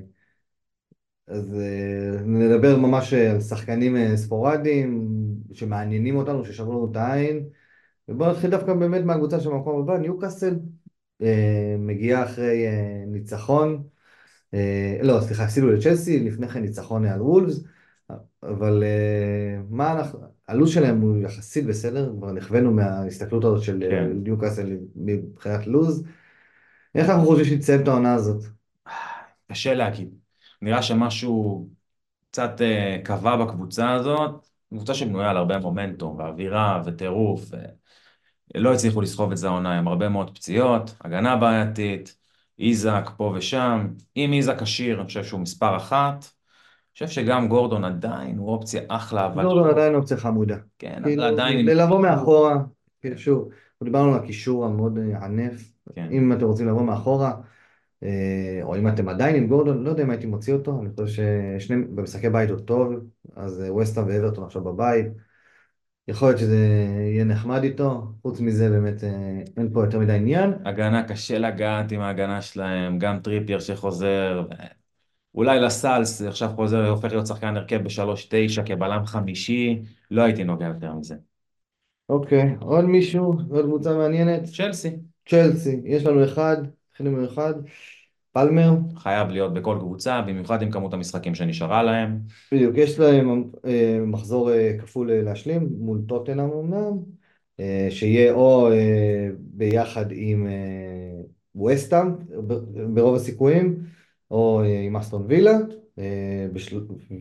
Speaker 2: אז אה, נדבר ממש על שחקנים אה, ספורדיים שמעניינים אותנו, ששברו לנו את העין. ובוא נתחיל דווקא באמת מהקבוצה של המקום הבא, ניוקאסל. אה, מגיעה אחרי אה, ניצחון. אה, לא, סליחה, הפסידו לצ'לסי, לפני כן ניצחון על וולפס, אבל אה, מה אנחנו, הלו"ז שלהם הוא יחסית בסדר, כבר נכוונו מההסתכלות הזאת של אה,
Speaker 1: כן,
Speaker 2: ניוקאסל מבחינת לו"ז. איך אנחנו חושבים שנסיים את העונה הזאת?
Speaker 1: קשה להגיד. נראה שמשהו קצת אה, קבע בקבוצה הזאת, קבוצה שבנויה על הרבה מומנטום ואווירה וטירוף. אה, לא הצליחו לסחוב את זה העונה עם הרבה מאוד פציעות, הגנה בעייתית, איזק פה ושם. אם איזק כשיר, אני חושב שהוא מספר אחת. אני חושב שגם גורדון עדיין הוא אופציה אחלה, אבל
Speaker 2: גורדון
Speaker 1: שוב,
Speaker 2: עדיין אופציה חמודה.
Speaker 1: כן, אבל
Speaker 2: כאילו,
Speaker 1: עדיין עם
Speaker 2: לבוא
Speaker 1: קישור.
Speaker 2: מאחורה, כאילו,
Speaker 1: כן,
Speaker 2: שוב, דיברנו על הקישור המאוד אה, ענף,
Speaker 1: כן.
Speaker 2: אם אתם רוצים לבוא מאחורה, אה, או אם אתם עדיין עם גורדון, לא יודע אם הייתי מוציא אותו, אני חושב ששני, במשחקי בית הוא טוב, אז אה, וסטהאם ואברטון עכשיו בבית, יכול להיות שזה יהיה נחמד איתו, חוץ מזה באמת אה, אין פה יותר מדי עניין.
Speaker 1: הגנה קשה לגעת עם ההגנה שלהם, גם טריפייר שחוזר, אולי לסלס עכשיו חוזר, הופך להיות שחקן הרכב בשלוש תשע כבלם חמישי, לא הייתי נוגע יותר מזה.
Speaker 2: אוקיי, עוד מישהו, עוד קבוצה מעניינת?
Speaker 1: צ'לסי,
Speaker 2: צ'לסי, יש לנו אחד, התחילנו עם אחד, פלמר,
Speaker 1: חייב להיות בכל קבוצה, במיוחד עם כמות המשחקים שנשארה להם.
Speaker 2: בדיוק, יש להם אה, מחזור אה, כפול אה, להשלים מול טוטנהאם אמנם, אה, שיהיה או אה, ביחד עם אה, וסטהאם ב- ברוב הסיכויים, או אה, עם אסטון וילה, אה, בשל...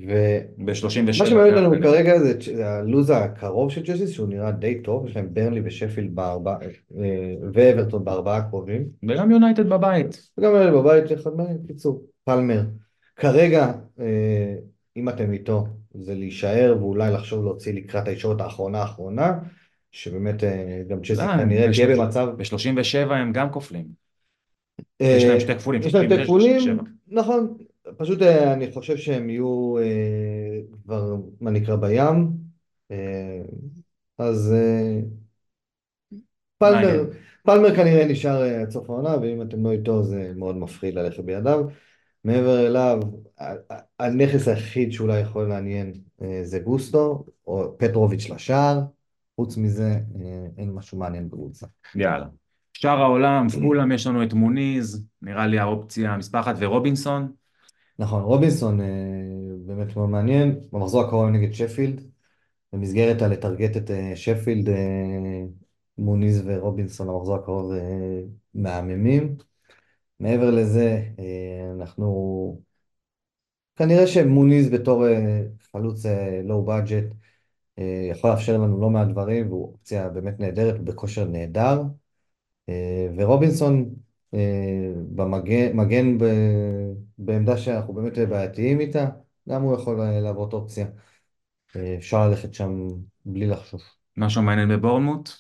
Speaker 2: ומה
Speaker 1: ב-שלושים ושבע
Speaker 2: שמעניין
Speaker 1: גם
Speaker 2: אותנו
Speaker 1: נגד.
Speaker 2: כרגע זה צ'- זה הלו"ז הקרוב של צ'לסי, שהוא נראה די טוב, יש להם ברנלי ושפילד בארבעה, אה, ואברטון בארבעה הקרובים.
Speaker 1: וגם יונייטד בבית.
Speaker 2: וגם אלה בבית אחד מהם, קיצור, פלמר. כרגע, אה, אם אתם איתו, זה להישאר ואולי לחשוב להוציא לקראת הישורת האחרונה האחרונה, שבאמת אה, גם
Speaker 1: לא,
Speaker 2: צ'סי כנראה תהיה במצב,
Speaker 1: ב-שלושים ושבע הם גם כופלים. יש להם
Speaker 2: אה,
Speaker 1: שתי כפולים,
Speaker 2: יש להם שתי
Speaker 1: שלושים ושש ו-שלושים ושבע.
Speaker 2: כפולים, נכון, פשוט אה, אני חושב שהם יהיו אה, כבר, מה נקרא, בים, אה, אז אה, פלמר,
Speaker 1: מעניין.
Speaker 2: פלמר כנראה נשאר אה, עד סוף העונה, ואם אתם לא איתו זה מאוד מפחיד ללכת בידיו. מעבר אליו, ה- ה- הנכס היחיד שאולי יכול לעניין אה, זה גוסטו, או פטרוביץ' לשער. חוץ מזה, אה, אין משהו מעניין בקבוצה.
Speaker 1: יאללה. שאר העולם, פולאם יש לנו את מוניז, נראה לי האופציה מספר אחת, ורובינסון.
Speaker 2: נכון, רובינסון אה, באמת מאוד מעניין. במחזור הקרוב נגד שפילד, במסגרת הלטרגט את אה, שפילד, אה, מוניז ורובינסון המחזור הקרוב אה, מהממים. מעבר לזה, אה, אנחנו... כנראה שמוניז בתור אה, חלוץ לואו בדג'ט יכול לאפשר לנו לא מעט דברים, והוא אופציה באמת נהדרת, הוא בכושר נהדר. אה, ורובינסון אה, במגן, מגן ב, בעמדה שאנחנו באמת בעייתיים איתה, גם הוא יכול אה, להוות אופציה. אה, אפשר ללכת שם בלי לחשוב.
Speaker 1: משהו מעניין בבורנמוט.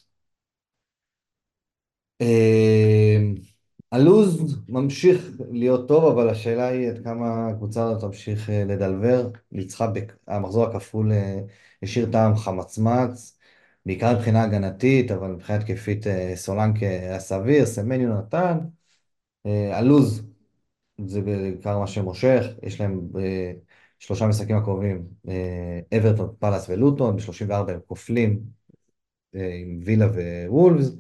Speaker 2: אה, הלוז ממשיך להיות טוב, אבל השאלה היא עד כמה הקבוצה הזאת תמשיך אה, לדלבר. ניצחה, בק- המחזור הכפול אה, השאיר טעם חמצמץ, בעיקר מבחינה הגנתית, אבל מבחינה התקפית אה, סולנקה היה סביר, סמניו נתן. אה, הלוז זה בעיקר מה שמושך, יש להם בשלושה משחקים הקרובים אה, אברטון, פאלאס ולוטון, ב-שלושים וארבע הם כופלים אה, עם וילה ווולפס.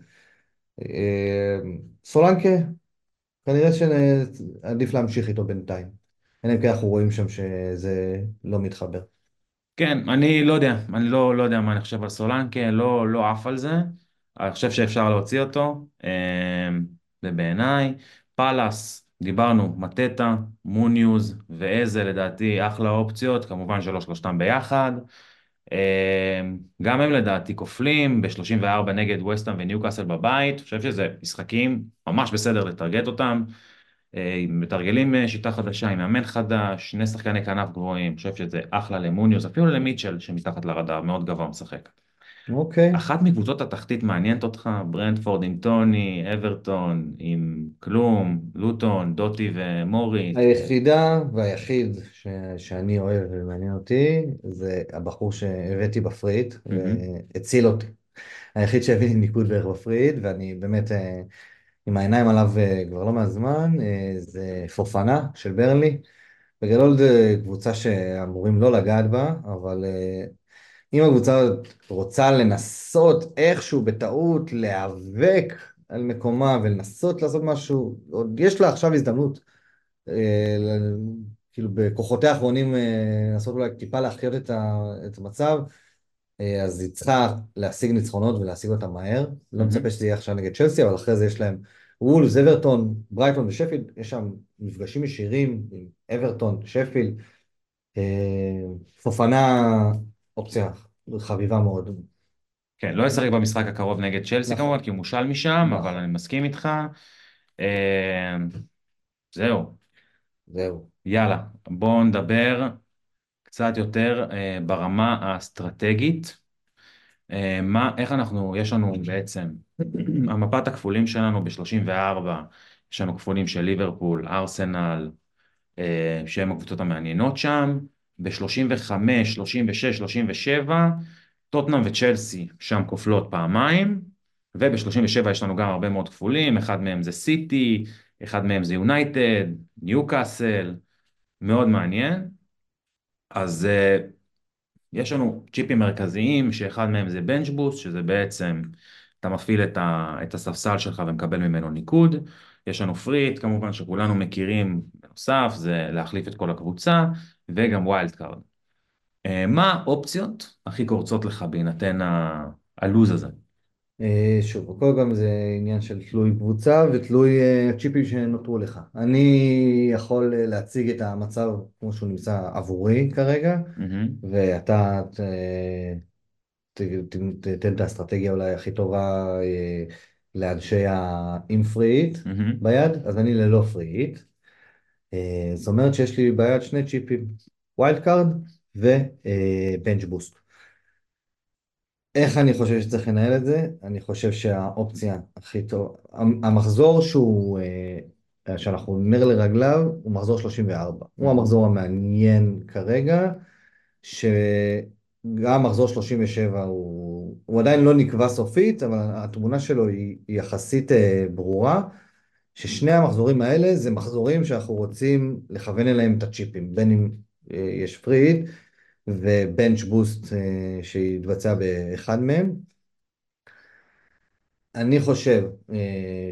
Speaker 2: אה, סולנקה, כנראה שעדיף להמשיך איתו בינתיים. אלא אם כן אנחנו רואים שם שזה לא מתחבר.
Speaker 1: כן, אני לא יודע, אני לא, לא יודע מה אני חושב על סולנקה, לא, לא עף על זה. אני חושב שאפשר להוציא אותו, אה, זה בעיניי. פאלאס, דיברנו, מטטה, מוניוז ואיזה, לדעתי אחלה אופציות, כמובן שלא שלושתם ביחד. אה, גם הם לדעתי כופלים ב-שלושים וארבע נגד וסטהאם וניוקאסל בבית, אני חושב שזה משחקים ממש בסדר לטרגט אותם. אה, מתרגלים אה, שיטה חדשה עם מאמן חדש, שני שחקני כנף גבוהים, אני חושב שזה אחלה למוניוס, אפילו למיטשל שמתחת לרדאר, מאוד גבוה משחק.
Speaker 2: אוקיי.
Speaker 1: אחת מקבוצות התחתית מעניינת אותך? ברנדפורד עם טוני, אברטון עם כלום, לוטון, דוטי ומוריס.
Speaker 2: היחידה והיחיד ש... שאני אוהב ומעניין אותי זה הבחור שהבאתי בפריט
Speaker 1: מהמם.
Speaker 2: והציל אותי. היחיד שהביא לי ניקוד בערך בפריט, ואני באמת אה, עם העיניים עליו אה, כבר לא מהזמן, אה, זה פופנה של ברנלי. בגדול זו קבוצה שאמורים לא לגעת בה, אבל אה, אם הקבוצה הזאת רוצה לנסות איכשהו בטעות להיאבק על מקומה ולנסות לעשות משהו, עוד יש לה עכשיו הזדמנות, אה, ל- כאילו בכוחותיה האחרונים אה, לנסות אולי טיפה להחיות את ה- את המצב, אה, אז היא צריכה להשיג ניצחונות ולהשיג אותם מהר. לא מצפה
Speaker 1: מהמם.
Speaker 2: שזה יהיה עכשיו נגד צ'לסי, אבל אחרי זה יש להם וולס, אברטון, ברייטון ושפילד, יש שם מפגשים ישירים עם אברטון, שפילד. אה, פופנה אופציה חביבה מאוד.
Speaker 1: כן, לא ישחק במשחק הקרוב נגד צ'לסי
Speaker 2: נכון,
Speaker 1: כמובן, כי הוא מושל משם, אבל
Speaker 2: נכון,
Speaker 1: אני מסכים איתך. אה, זהו,
Speaker 2: זהו.
Speaker 1: יאללה, בואו נדבר קצת יותר אה, ברמה האסטרטגית. אה, מה, איך אנחנו, יש לנו בעצם, המפת הכפולים שלנו ב-שלושים וארבע, יש לנו כפולים של ליברפול, ארסנל, אה, שהם הקבוצות המעניינות שם, ב-שלושים וחמש, שלושים ושש, שלושים ושבע, טוטנהאם וצ'לסי שם כופלות פעמיים, וב-שלושים ושבע יש לנו גם הרבה מאוד כפולים, אחד מהם זה סיטי, אחד מהם זה יונייטד, ניוקאסל, מאוד מעניין. אז אה, יש לנו צ'יפים מרכזיים, שאחד מהם זה בנצ'בוסט, שזה בעצם, אתה מפעיל את, ה, את הספסל שלך ומקבל ממנו ניקוד. יש לנו פריט, כמובן שכולנו מכירים, בנוסף, זה להחליף את כל הקבוצה, וגם ווילד קארד. אה, מה האופציות הכי קורצות לך בהינתן ה- הלוז הזה?
Speaker 2: אה, שוב, הכל גם זה עניין של תלוי קבוצה ותלוי אה, הצ'יפים שנותרו לך. אני יכול אה, להציג את המצב כמו שהוא נמצא עבורי כרגע,
Speaker 1: מהמם,
Speaker 2: ואתה ת- ת- ת- תתן את האסטרטגיה אולי הכי טובה אה, לאנשי האינפריט
Speaker 1: מהמם.
Speaker 2: ביד, אז אני ללא פריט. אה, זאת אומרת שיש לי ביד שני צ'יפים, ווילד קארד ובנץ' בוסט. איך אני חושב שצריך לנהל את זה? אני חושב שהאופציה הכי טוב, המחזור שהוא, אה, שאנחנו נר לרגליו, הוא מחזור שלושים וארבע. הוא
Speaker 1: מהמם.
Speaker 2: המחזור המעניין כרגע, שגם מחזור שלושים ושבע הוא, הוא עדיין לא נקבע סופית, אבל התמונה שלו היא, היא יחסית אה, ברורה. ששני המחזורים האלה זה מחזורים שאנחנו רוצים לכוון אליהם את הצ'יפים, בין אם אה, יש פריט ובנץ' בוסט אה, שיתבצע באחד מהם. אני חושב אה,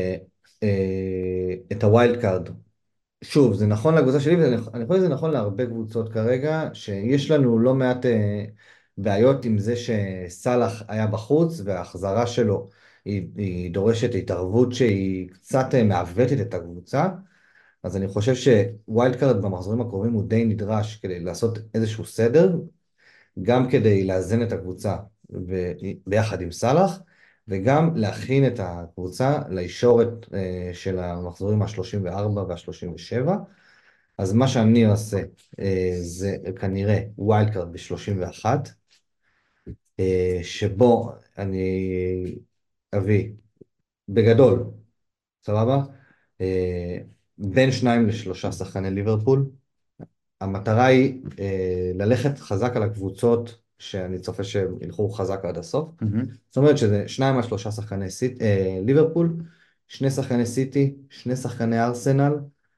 Speaker 2: שאת הווילד קארד, שוב, זה נכון לקבוצה שלי, ואני אני חושב שזה נכון להרבה קבוצות כרגע, שיש לנו לא מעט אה, בעיות עם זה שסאלח היה בחוץ, וההחזרה שלו היא, היא דורשת התערבות שהיא קצת אה, מעוותת את הקבוצה. אז אני חושב שווילד קארד במחזורים הקרובים הוא די נדרש כדי לעשות איזשהו סדר, גם כדי לאזן את הקבוצה ב- ביחד עם סאלח, וגם להכין את הקבוצה לישורת אה, של המחזורים ה-שלושים וארבע וה-שלושים ושבע. אז מה שאני אעשה אה, זה כנראה ווילד קארד ב-שלושים ואחת, אה, שבו אני אביא בגדול, סבבה? אה, בין שניים לשלושה שחקני ליברפול. המטרה היא אה, ללכת חזק על הקבוצות שאני צופה שהם ילכו חזק עד הסוף.
Speaker 1: מהמם.
Speaker 2: זאת אומרת שזה שניים על שלושה שחקני סיט, אה, ליברפול, שני שחקני סיטי, שני שחקני ארסנל,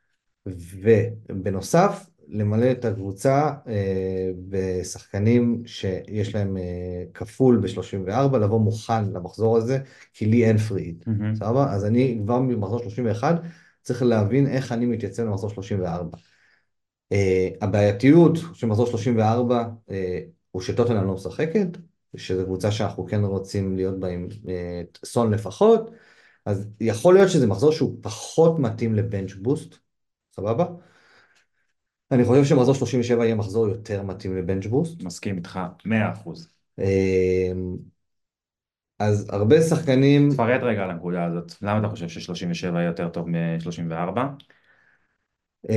Speaker 2: ובנוסף למלא את הקבוצה אה, בשחקנים שיש להם אה, כפול ב-שלושים וארבע, לבוא מוכן למחזור הזה, כי לי אין פריד.
Speaker 1: מהמם.
Speaker 2: סבבה? אז אני כבר במחזור שלושים ואחת צריך להבין איך אני מתייצב למחזור שלושים וארבע. Uh, הבעייתיות של מחזור שלושים וארבע uh, הוא שטוטנהאם לא משחקת, שזו קבוצה שאנחנו כן רוצים להיות בה עם uh, סון לפחות, אז יכול להיות שזה מחזור שהוא פחות מתאים לבנץ' בוסט, סבבה? אני חושב שמחזור שלושים ושבע יהיה מחזור יותר מתאים לבנץ' בוסט.
Speaker 1: מסכים איתך, מאה אחוז.
Speaker 2: Uh, אז הרבה שחקנים,
Speaker 1: תפרט רגע על הנקודה הזאת. למה אתה חושב ש-שלושים ושבע יהיה יותר טוב מ-שלושים וארבע?
Speaker 2: uh,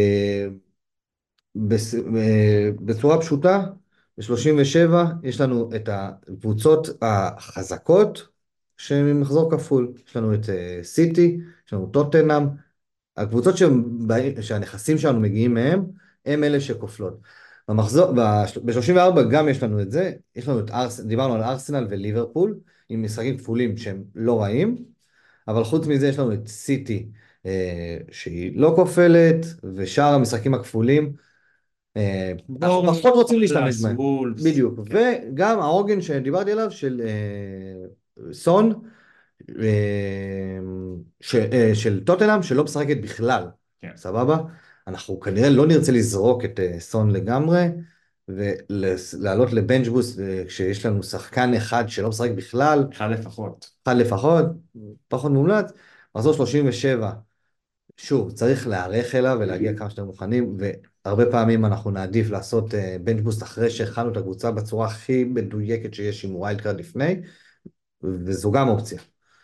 Speaker 2: בס- אה, בצורה פשוטה, ב-שלושים ושבע יש לנו את הקבוצות החזקות שמחזור כפול. יש לנו את אה, סיטי, יש לנו טוטנהאם, הקבוצות שבא- שהנכסים שלנו מגיעים מהם, הם אלה שכופלות. במחזור, ב-שלושים וארבע גם יש לנו את זה, יש לנו את ארס, דיברנו על ארסנל וליברפול, עם משחקים כפולים שהם לא רעים, אבל חוץ מזה יש לנו את סיטי, אה, שהיא לא כופלת, ושאר המשחקים הכפולים, אה, אנחנו
Speaker 1: בורנמוט,
Speaker 2: פחות רוצים להשתמש
Speaker 1: פאלאס,
Speaker 2: בהם.
Speaker 1: וולפס.
Speaker 2: בדיוק.
Speaker 1: כן.
Speaker 2: וגם העוגן שדיברתי עליו של אה, סון, אה, ש, אה, של טוטנהאם, שלא משחקת בכלל.
Speaker 1: כן.
Speaker 2: סבבה? אנחנו כנראה לא נרצה לזרוק את אה, סון לגמרי, ולעלות לבנץ' בוסט אה, כשיש לנו שחקן אחד שלא משחק בכלל,
Speaker 1: אחד לפחות.
Speaker 2: אחד לפחות, פחות מומלץ. מחזור שלושים ושבע, שוב, צריך להיערך אליו ולהגיע כמה שאתם מוכנים, והרבה פעמים אנחנו נעדיף לעשות בנץ' בוסט אחרי שהכנו את הקבוצה בצורה הכי מדויקת שיש עם ווילד קארד לפני, וזו גם אופציה.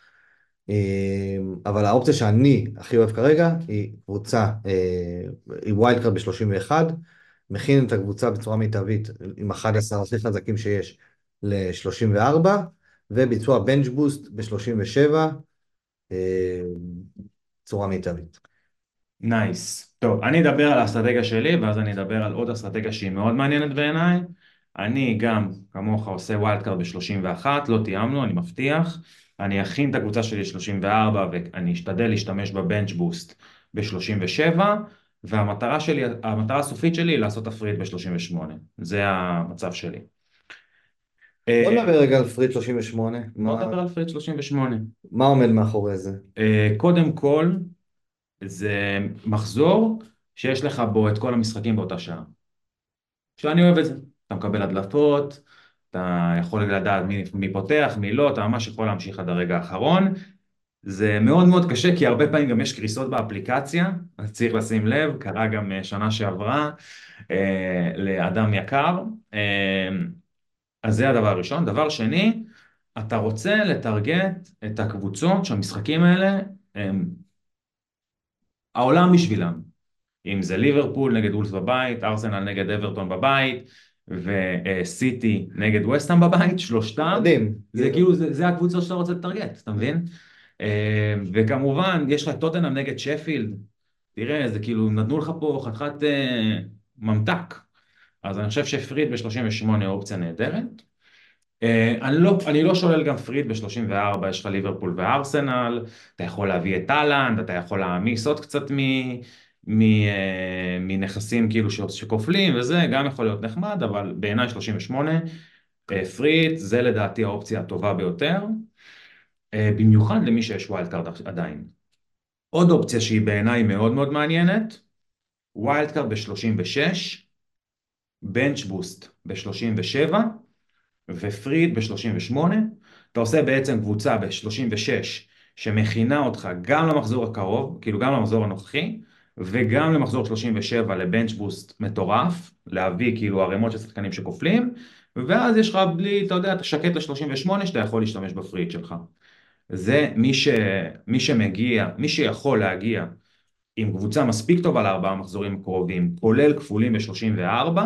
Speaker 2: אה, אבל האופציה שאני הכי אוהב כרגע היא קבוצה, אה, היא ווילד קארד ב-שלושים ואחת, מכין את הקבוצה בצורה מיטבית עם אחד עשר הכי חזקים שיש ל-שלושים וארבע, וביצוע בנץ' בוסט ב-שלושים ושבע, אה, בצורה מיטבית.
Speaker 1: נייס. טוב, אני אדבר על האסטרטגיה שלי, ואז אני אדבר על עוד אסטרטגיה שהיא מאוד מעניינת בעיניי. אני גם, כמוך, עושה ווילד קארד ב-שלושים ואחת, לא תיאמנו, אני מבטיח. אני אכין את הקבוצה שלי ל-שלושים וארבע, ואני אשתדל להשתמש בבנץ' בוסט ב-שלושים ושבע, והמטרה שלי, המטרה הסופית שלי היא לעשות תפריט ב-שלושים ושמונה. זה המצב שלי.
Speaker 2: בוא
Speaker 1: אה,
Speaker 2: נדבר רגע על פריט שלושים ושמונה,
Speaker 1: בוא
Speaker 2: מה,
Speaker 1: נדבר על פריט שלושים ושמונה.
Speaker 2: מה עומד מאחורי זה?
Speaker 1: אה, קודם כל, זה מחזור שיש לך בו את כל המשחקים באותה שעה. שאני אוהב את זה. אתה מקבל הדלפות, אתה יכול לדעת מי, מי פותח, מי לא, אתה ממש יכול להמשיך עד הרגע האחרון. זה מאוד מאוד קשה, כי הרבה פעמים גם יש קריסות באפליקציה, אז צריך לשים לב, קרה גם אה, שנה שעברה אה, לאדם יקר. אה, אז זה הדבר הראשון. דבר שני, אתה רוצה לטרגט את הקבוצות שהמשחקים האלה הם העולם בשבילם. אם זה ליברפול נגד וולס בבית, ארסנל נגד אברטון בבית, וסיטי נגד וסטהאם בבית, שלושתם,
Speaker 2: מדהים.
Speaker 1: זה כאילו, זה, זה הקבוצות שאתה רוצה לטרגט, אתה מבין? אה, וכמובן, יש לך את טוטנהאם נגד שפילד, תראה, זה כאילו, נתנו לך פה חתיכת אה, ממתק, אז אני חושב שפריד ב-שלושים ושמונה אופציה נהדרת. אה, אני לא, אני לא שולל גם פריד ב-שלושים וארבע, יש לך ליברפול וארסנל, אתה יכול להביא את טאלנד, אתה יכול להעמיס עוד קצת מ, מ, אה, מנכסים כאילו ש- שכופלים וזה, גם יכול להיות נחמד, אבל בעיניי שלושים ושמונה, אה, פריד זה לדעתי האופציה הטובה ביותר, אה, במיוחד למי שיש ווילד קארד עדיין. עוד אופציה שהיא בעיניי מאוד מאוד מעניינת, ווילד קארד ב-שלושים ושש, בנץ' בוסט ב-שלושים ושבע, ופריד ב-שלושים ושמונה, אתה עושה בעצם קבוצה ב-שלושים ושש שמכינה אותך גם למחזור הקרוב, כאילו גם למחזור הנוכחי, וגם למחזור שלושים ושבע לבנץ' בוסט מטורף, להביא כאילו ערימות של שחקנים שכופלים, ואז יש לך בלי, אתה יודע, אתה שקט ל-שלושים ושמונה שאתה יכול להשתמש בפריד שלך. זה מי ש... מי שמגיע, מי שיכול להגיע עם קבוצה מספיק טובה לארבעה מחזורים הקרובים, כולל כפולים ב-שלושים וארבע,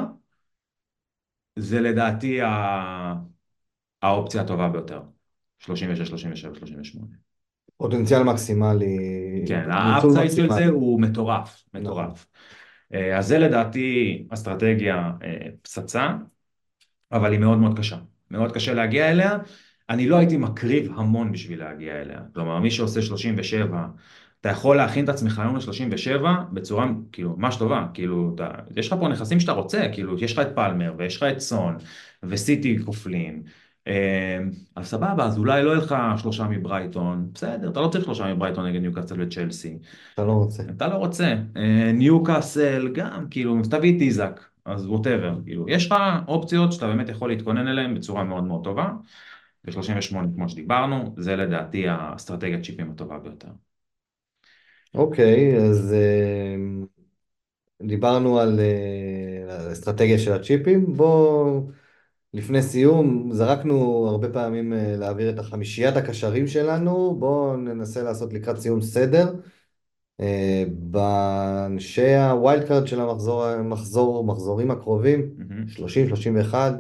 Speaker 1: זה לדעתי ה... האופציה הטובה ביותר. שלושים ושש, שלושים ושבע, שלושים ושמונה.
Speaker 2: פוטנציאל מקסימלי,
Speaker 1: כן,
Speaker 2: ניצול
Speaker 1: האפסייד של זה
Speaker 2: מקסימלי.
Speaker 1: הוא מטורף,
Speaker 2: נכון.
Speaker 1: מטורף. אה, אז זה לדעתי אסטרטגיה אה, פצצה, אבל היא מאוד מאוד קשה. מאוד קשה להגיע אליה. אני לא הייתי מקריב המון בשביל להגיע אליה. כלומר, מי שעושה שלושים ושבע, אתה יכול להכין את עצמך היום ל-שלושים ושבע בצורה, כאילו, ממש טובה. כאילו, אתה, יש לך פה נכסים שאתה רוצה, כאילו, יש לך את פלמר, ויש לך את סון, וסיטי כופלים. אה, אז סבבה, אז אולי לא יהיה לך שלושה מברייטון. בסדר, אתה לא צריך שלושה מברייטון נגד ניוקאסל וצ'לסי.
Speaker 2: אתה לא רוצה.
Speaker 1: אתה לא רוצה. אה, ניוקאסל גם, כאילו, תביא את איזק, אז ווטאבר. כאילו, יש לך אופציות שאתה באמת יכול להתכונן אליהן בצורה מאוד מאוד טובה. ב-שלושים ושמונה, כמו שדיברנו, זה לדעתי האסטרטגיית צ'יפים הטובה ביותר.
Speaker 2: אוקיי, אז אה, דיברנו על אה, האסטרטגיה של הצ'יפים. בוא, לפני סיום, זרקנו הרבה פעמים אה, להעביר את החמישיית הקשרים שלנו. בואו ננסה לעשות לקראת סיום סדר. אה, באנשי הווילד קארד של המחזור, מחזור, מחזורים הקרובים,
Speaker 1: מהמם.
Speaker 2: שלושים שלושים ואחת,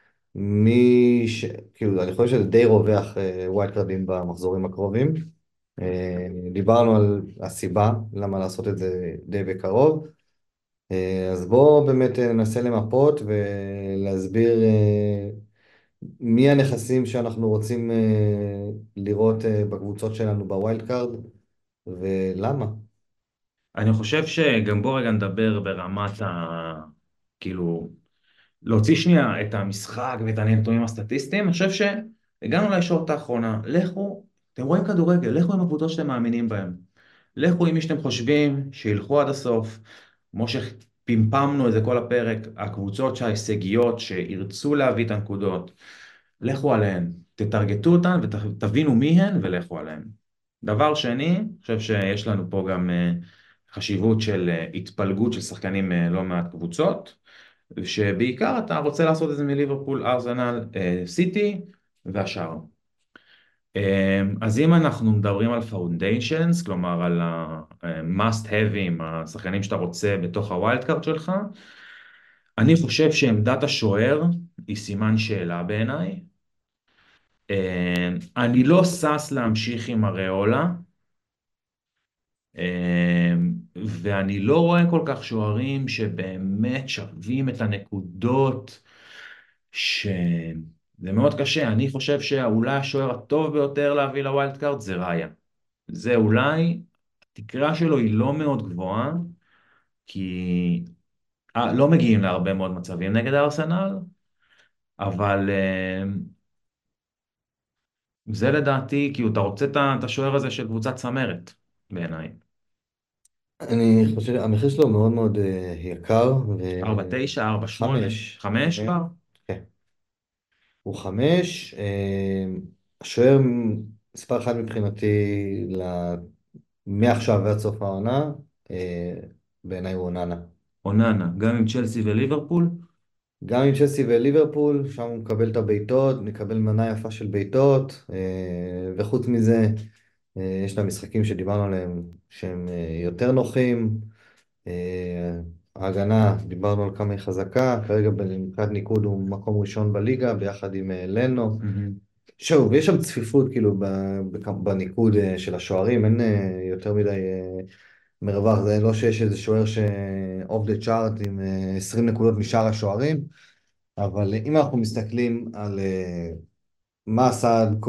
Speaker 2: מי ש... כאילו, אני חושב שזה די רווח אה, ווילד קארדים במחזורים הקרובים. אה, דיברנו על הסיבה למה לעשות את זה די בקרוב. אה, אז בואו באמת אה, ננסה למפות ולהסביר אה, מי הנכסים שאנחנו רוצים אה, לראות אה, בקבוצות שלנו בווילד קארד ולמה.
Speaker 1: אני חושב שגם בוא רגע נדבר ברמת ה... כאילו, להוציא שנייה את המשחק ואת הנתונים הסטטיסטיים, אני חושב שהגענו לישורת האחרונה. לכו, אתם רואים כדורגל, לכו עם הקבוצות שאתם מאמינים בהן. לכו עם מי שאתם חושבים, שילכו עד הסוף. כמו שפמפמנו את זה כל הפרק, הקבוצות ההישגיות שירצו להביא את הנקודות, לכו עליהן. תטרגטו אותן ותבינו מי הן ולכו עליהן. דבר שני, אני חושב שיש לנו פה גם אה, חשיבות של אה, התפלגות של שחקנים אה, לא מעט קבוצות. שבעיקר אתה רוצה לעשות את זה מליברפול, ארסנל, אה, סיטי והשאר. אה, אז אם אנחנו מדברים על פאונדיישנס, כלומר על ה-must have'ים, השחקנים שאתה רוצה בתוך הווילד קארד שלך, אני חושב שעמדת השוער היא סימן שאלה בעיניי. אה, אני לא שש להמשיך עם אריולה, אה, ואני לא רואה כל כך שוערים שבאמת שווים את הנקודות. שזה מאוד קשה. אני חושב שאולי השוער הטוב ביותר להביא לווילד קארד זה ראיה. זה אולי, התקרה שלו היא לא מאוד גבוהה, כי אה, לא מגיעים להרבה מאוד מצבים נגד הארסנל, אבל אה, זה לדעתי, כי אתה רוצה את ה- את השוער הזה של קבוצת צמרת, בעיניי.
Speaker 2: אני חושב, המחיר שלו מאוד מאוד אה, יקר,
Speaker 1: ארבע תשע, ארבע שמונה,
Speaker 2: וחמש,
Speaker 1: חמש
Speaker 2: כן,
Speaker 1: כבר?
Speaker 2: כן, הוא חמש. אה, השוער מספר אחת מבחינתי ל- מעכשיו ועד סוף העונה, אה, בעיניי הוא אוננה.
Speaker 1: אוננה, גם עם צ'לסי וליברפול?
Speaker 2: גם עם צ'לסי וליברפול, שם הוא מקבל את הבעיטות, נקבל מנה יפה של בעיטות, אה, וחוץ מזה, אה, יש את המשחקים שדיברנו עליהם שהם אה, יותר נוחים. אה, ההגנה, דיברנו על כמה היא חזקה, כרגע מבחינת ניקוד הוא מקום ראשון בליגה, ביחד עם אה, לנו.
Speaker 1: מהמם.
Speaker 2: שוב, יש שם צפיפות כאילו ב- בכ- בניקוד אה, של השוערים, אין אה, יותר מדי אה, מרווח, זה לא שיש איזה שוער ש- off the chart עם אה, עשרים נקודות משאר השוערים. אבל אם אנחנו מסתכלים על אה, מה עשה עד כה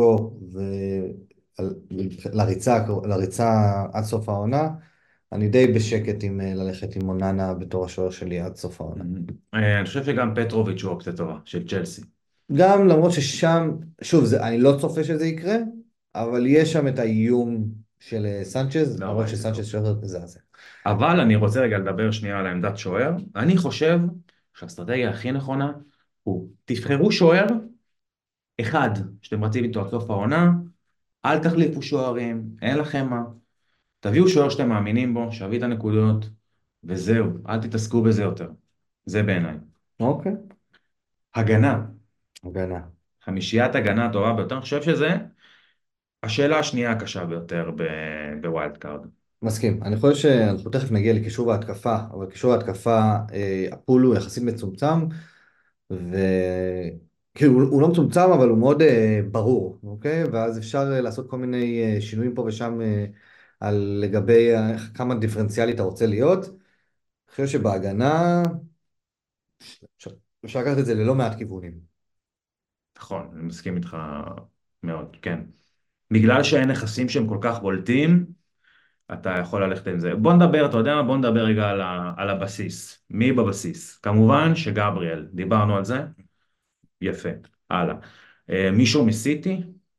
Speaker 2: ועל- לריצה, לריצה עד סוף העונה, אני די בשקט עם אה, ללכת עם אוננה בתור השוער שלי עד סוף העונה.
Speaker 1: אה, אני חושב שגם פטרוביץ' הוא אופציה טובה, של צ'לסי.
Speaker 2: גם למרות ששם, שוב, זה, אני לא צופה שזה יקרה, אבל יש שם את האיום של אה, סנצ'ז,
Speaker 1: לא
Speaker 2: למרות
Speaker 1: רואה את זה
Speaker 2: שסנצ'ז
Speaker 1: קורה.
Speaker 2: שוער מזעזע.
Speaker 1: אבל אני רוצה רגע לדבר שנייה על העמדת שוער. אני חושב שהאסטרטגיה הכי נכונה הוא תבחרו שוער אחד שאתם רצים איתו עד סוף העונה, אל תחליפו שוערים, אין לכם מה. תביאו שוער שאתם מאמינים בו, שיביא את הנקודות, וזהו, אל תתעסקו בזה יותר. זה בעיניי.
Speaker 2: אוקיי.
Speaker 1: הגנה,
Speaker 2: הגנה.
Speaker 1: חמישיית הגנה הטובה ביותר, אני חושב שזה השאלה השנייה הקשה ביותר ב- בווילד קארד.
Speaker 2: מסכים. אני חושב שאנחנו תכף נגיע לקישור ההתקפה, אבל קישור ההתקפה, אה, הפול הוא יחסית מצומצם, וכאילו הוא הוא לא מצומצם, אבל הוא מאוד אה, ברור, אוקיי? ואז אפשר אה, לעשות כל מיני אה, שינויים פה ושם אה, על לגבי אה, כמה דיפרנציאלי אתה רוצה להיות. אני חושב שבהגנה אפשר אפשר לקחת את זה ללא מעט כיוונים.
Speaker 1: נכון, אני מסכים איתך מאוד, כן. בגלל שאין נכסים שהם כל כך בולטים, אתה יכול ללכת עם זה. בוא נדבר, אתה יודע מה? בוא נדבר רגע על, ה, על הבסיס. מי בבסיס? כמובן שגבריאל, דיברנו על זה. יפה, הלאה. אה, מישהו מסיטי?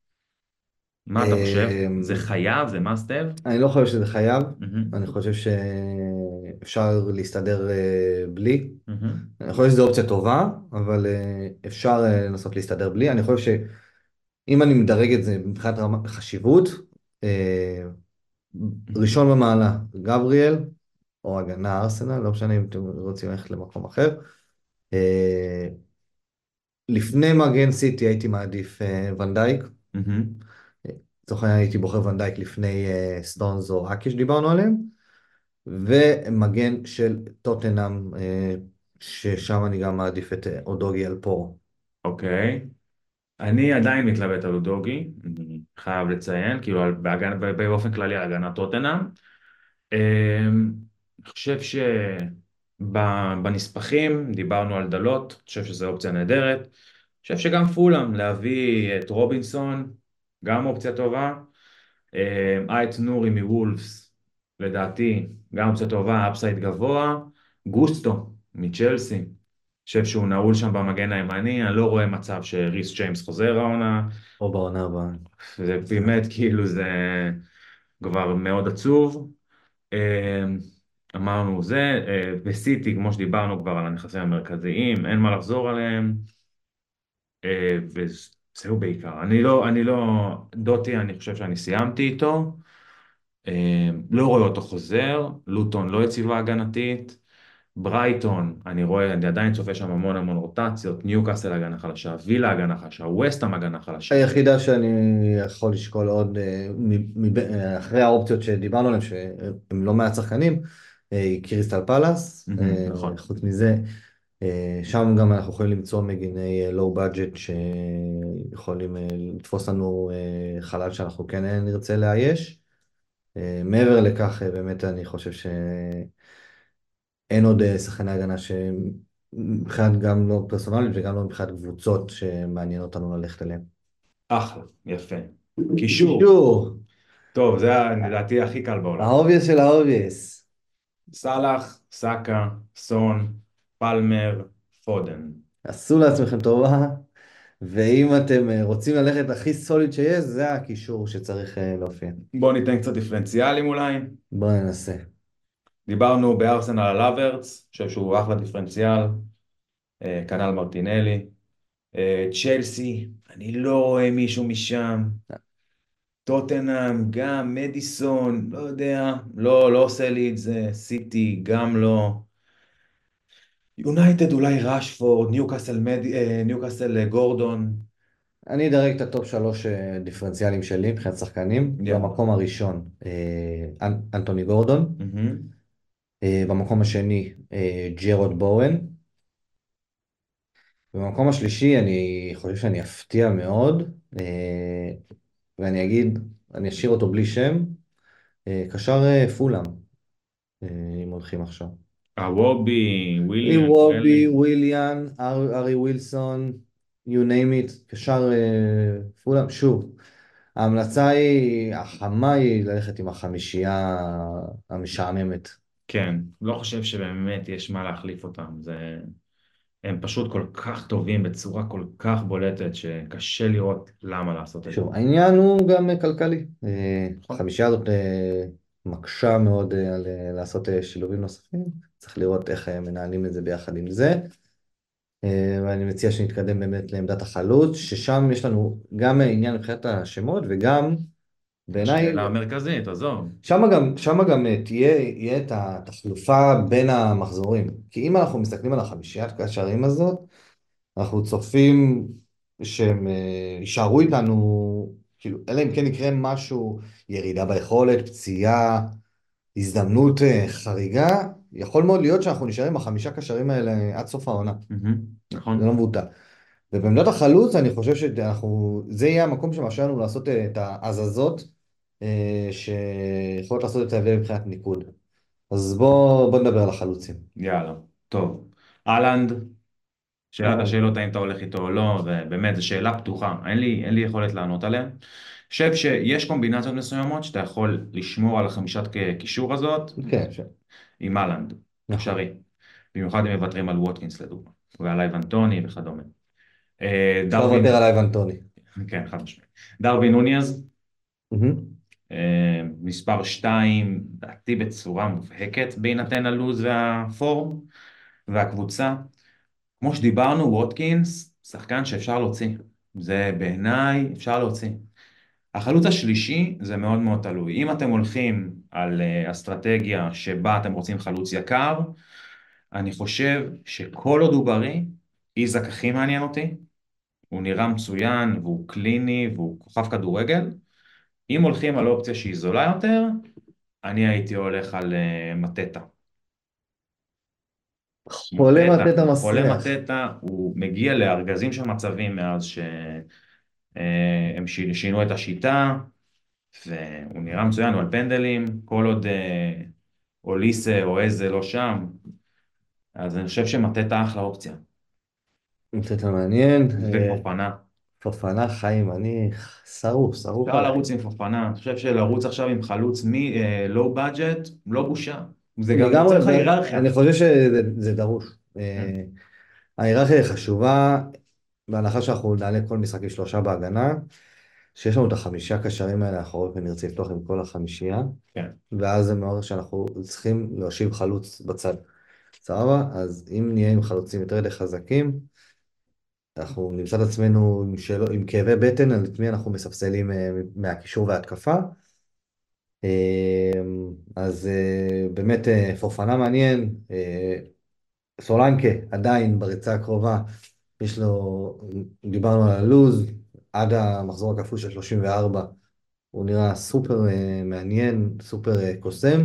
Speaker 1: מה אתה חושב?
Speaker 2: אה,
Speaker 1: זה חייב? זה must have?
Speaker 2: אני לא חושב שזה חייב,
Speaker 1: מהמם,
Speaker 2: אני חושב שאפשר להסתדר אה, בלי.
Speaker 1: מהמם,
Speaker 2: אני חושב שזו אופציה טובה, אבל אה, אפשר אה, לנסות להסתדר בלי. אני חושב שאם אני מדרג את זה מבחינת רמת חשיבות, אה,
Speaker 1: מהמם.
Speaker 2: ראשון במעלה, גבריאל, או הגנה ארסנל, לא משנה אם אתם רוצים ללכת למקום אחר. אה, לפני מגן סיטי הייתי מעדיף אה, ונדייק.
Speaker 1: מהמם.
Speaker 2: לצורך העניין הייתי בוחר ונדייק לפני אה, סטונס או אקי שדיברנו עליהם. ומגן של טוטנאם, אה, ששם אני גם מעדיף את אה, אודוגי על פור.
Speaker 1: אוקיי. אני עדיין מתלבט על אודוגי, אני חייב לציין, כאילו על- בהגנה, באופן כללי על הגנת טוטנהאם. אמ, אני חושב שבנספחים דיברנו על דלות, אני חושב שזו אופציה נהדרת. אני חושב שגם פולאם, להביא את רובינסון, גם אופציה טובה. אמ, אייט נורי מוולפס, לדעתי, גם אופציה טובה, אפסייד גבוה. גוסטו מצ'לסי, אני חושב שהוא נעול שם במגן הימני, אני לא רואה מצב שריס ג'יימס חוזר העונה,
Speaker 2: או בעונה הבאה.
Speaker 1: וזה באמת כאילו זה כבר מאוד עצוב. אה, אמרנו זה, אה, בסיטי, כמו שדיברנו כבר על הנכסים המרכזיים, אין מה לחזור עליהם, אה, וזהו בעיקר. אני לא, אני לא, דוטי, אני חושב שאני סיימתי איתו, אה, לא רואה אותו חוזר, לוטון לא יציבה הגנתית, ברייטון, אני רואה, אני עדיין צופה שם המון המון רוטציות, ניוקאסל הגנה חלשה, וילה הגנה חלשה, וסטהאם הגנה חלשה.
Speaker 2: היחידה שאני יכול לשקול עוד, אה, מ- מב- אה, אחרי האופציות שדיברנו עליהן, שהם לא מעט שחקנים, אה, היא קריסטל פלאס.
Speaker 1: מהמם,
Speaker 2: אה,
Speaker 1: נכון.
Speaker 2: חוץ מזה, אה, שם גם אנחנו יכולים למצוא מגיני לואו בדג'ט שיכולים אה, לתפוס לנו אה, חלל שאנחנו כן אה, נרצה לאייש. אה, מעבר לכך, אה, באמת אני חושב שאין עוד אה, שחקני הגנה שמבחינת גם לא פרסונלית וגם לא מבחינת קבוצות שמעניין אותנו ללכת אליהם.
Speaker 1: אחלה, יפה. קישור,
Speaker 2: קישור,
Speaker 1: טוב, זה לדעתי הכי קל בעולם.
Speaker 2: האובייס של האובייס.
Speaker 1: סאלח, סאקה, סון, פלמר, פודן.
Speaker 2: עשו לעצמכם טובה, ואם אתם אה, רוצים ללכת הכי סוליד שיש, זה הקישור שצריך אה, להופיע.
Speaker 1: בואו ניתן קצת דיפרנציאלים אולי.
Speaker 2: בואו ננסה.
Speaker 1: דיברנו בארסנל על הוורץ, חושב שהוא אחלה דיפרנציאל, אה, כנ"ל מרטינלי. אה, צ'לסי, אני לא רואה מישהו משם. טוטנהאם, גם מדיסון, לא יודע, לא, לא עושה לי את זה. סיטי, גם לא. יונייטד אולי ראשפורד, ניוקאסל, מד... אה, ניוקאסל אה, גורדון.
Speaker 2: אני אדרג את הטופ שלוש אה, דיפרנציאלים שלי מבחינת שחקנים.
Speaker 1: יאללה.
Speaker 2: במקום הראשון, אה, אנ- אנטוני גורדון.
Speaker 1: מהמם.
Speaker 2: אה, במקום השני, אה, ג'רוד בואן. במקום השלישי, אני חושב שאני אפתיע מאוד, אה, ואני אגיד, אני אשאיר אותו בלי שם, אה, קשר אה, פולאם, אה, אם הולכים עכשיו.
Speaker 1: הוובי, וויליאן,
Speaker 2: איוובי,
Speaker 1: כאלה.
Speaker 2: וויליאן, אר- ארי ווילסון, you name it, קשר אה, פולאם. שוב, ההמלצה היא, החמה היא ללכת עם החמישייה המשעממת.
Speaker 1: כן, לא חושב שבאמת יש מה להחליף אותם. זה... הם פשוט כל כך טובים בצורה כל כך בולטת, שקשה לראות למה לעשות את זה.
Speaker 2: שוב, העניין הוא גם אה, כלכלי. אה,
Speaker 1: נכון.
Speaker 2: החמישייה הזאת אה, מקשה מאוד אה, על אה, לעשות אה, שילובים נוספים. צריך לראות איך אה, מנהלים את זה ביחד עם זה. אה, ואני מציע שנתקדם באמת לעמדת החלוץ, ששם יש לנו גם אה, עניין מבחינת השמות, וגם בעיניי,
Speaker 1: השאלה המרכזית, עזוב.
Speaker 2: שם גם, שם גם אה, תהיה, יהיה את התחלופה בין המחזורים. כי אם אנחנו מסתכלים על החמישיית קשרים הזאת, אנחנו צופים שהם אה, יישארו איתנו, כאילו, אלא אם כן יקרה משהו, ירידה ביכולת, פציעה, הזדמנות אה, חריגה, יכול מאוד להיות שאנחנו נשארים עם החמישה קשרים האלה עד סוף העונה.
Speaker 1: מהמם,
Speaker 2: זה לא
Speaker 1: נכון.
Speaker 2: מבוטל. ובעמדת החלוץ, אני חושב שאנחנו, זה יהיה המקום שמאפשר לנו לעשות אה, את ההזזות, אה, שיכולות לעשות את ההבדל מבחינת ניקוד. אז בוא, בוא נדבר על החלוצים.
Speaker 1: יאללה, טוב. אהלנד, שאלת
Speaker 2: אה,
Speaker 1: השאלות האם אתה הולך איתו או לא, ובאמת, זו שאלה פתוחה, אין לי, אין לי יכולת לענות עליה. אני חושב שיש קומבינציות מסוימות שאתה יכול לשמור על החמישת קישור הזאת
Speaker 2: כן, ש...
Speaker 1: עם אהלנד,
Speaker 2: נכון.
Speaker 1: אפשרי. במיוחד אם מוותרים על ווטקינס לדוגמה, ועל אייבן טוני וכדומה. אה,
Speaker 2: אפשר לוותר
Speaker 1: דרווין,
Speaker 2: על אייבן טוני.
Speaker 1: כן, חד משמעית. דרווין נוניז,
Speaker 2: מהמם.
Speaker 1: אה, מספר שתיים, דעתי בצורה מובהקת בהינתן הלוז והפורם והקבוצה. כמו שדיברנו, ווטקינס, שחקן שאפשר להוציא. זה בעיניי אפשר להוציא. החלוץ השלישי זה מאוד מאוד תלוי. אם אתם הולכים על אה, אסטרטגיה שבה אתם רוצים חלוץ יקר, אני חושב שכל עוד הוא בריא, איזק הכי מעניין אותי. הוא נראה מצוין, והוא קליני, והוא כוכב כדורגל. אם הולכים על אופציה שהיא זולה יותר, אני הייתי הולך על אה, מטטה.
Speaker 2: חולה
Speaker 1: מטטה,
Speaker 2: מטה
Speaker 1: חולה
Speaker 2: מסריח.
Speaker 1: מטטה, הוא מגיע לארגזים של מצבים מאז שהם שינו את השיטה, והוא נראה מצוין, הוא על פנדלים, כל עוד אה, אוליסה או איזה לא שם, אז אני חושב שמטטה אחלה אופציה.
Speaker 2: מטה מעניין. אה,
Speaker 1: ופופנה.
Speaker 2: פופנה חיים, אני שרוף, שרוף
Speaker 1: אפשר
Speaker 2: עליי.
Speaker 1: לרוץ עם פופנה, אני חושב שלרוץ עכשיו עם חלוץ מלואו בדג'ט, לא בושה. זה גם יוצר
Speaker 2: לגמרי,
Speaker 1: לך היררכיה.
Speaker 2: ואני חושב שזה זה דרוש.
Speaker 1: כן.
Speaker 2: אה, ההיררכיה היא חשובה, בהנחה שאנחנו נעלה כל משחק עם שלושה בהגנה, שיש לנו את החמישה קשרים האלה האחורית ונרצה לפתוח עם כל החמישייה,
Speaker 1: כן.
Speaker 2: ואז זה אומר שאנחנו צריכים להושיב חלוץ בצד. סבבה? אז אם נהיה עם חלוצים יותר מדי חזקים, אנחנו נמצא את עצמנו עם, שאלו, עם כאבי בטן על את מי אנחנו מספסלים אה, מהקישור וההתקפה. אה, אז אה, באמת אה, פופנה מעניין. אה, סולנקה עדיין בריצה הקרובה, יש לו, דיברנו על הלוז, עד המחזור הכפול של שלושים וארבע, הוא נראה סופר אה, מעניין, סופר אה, קוסם.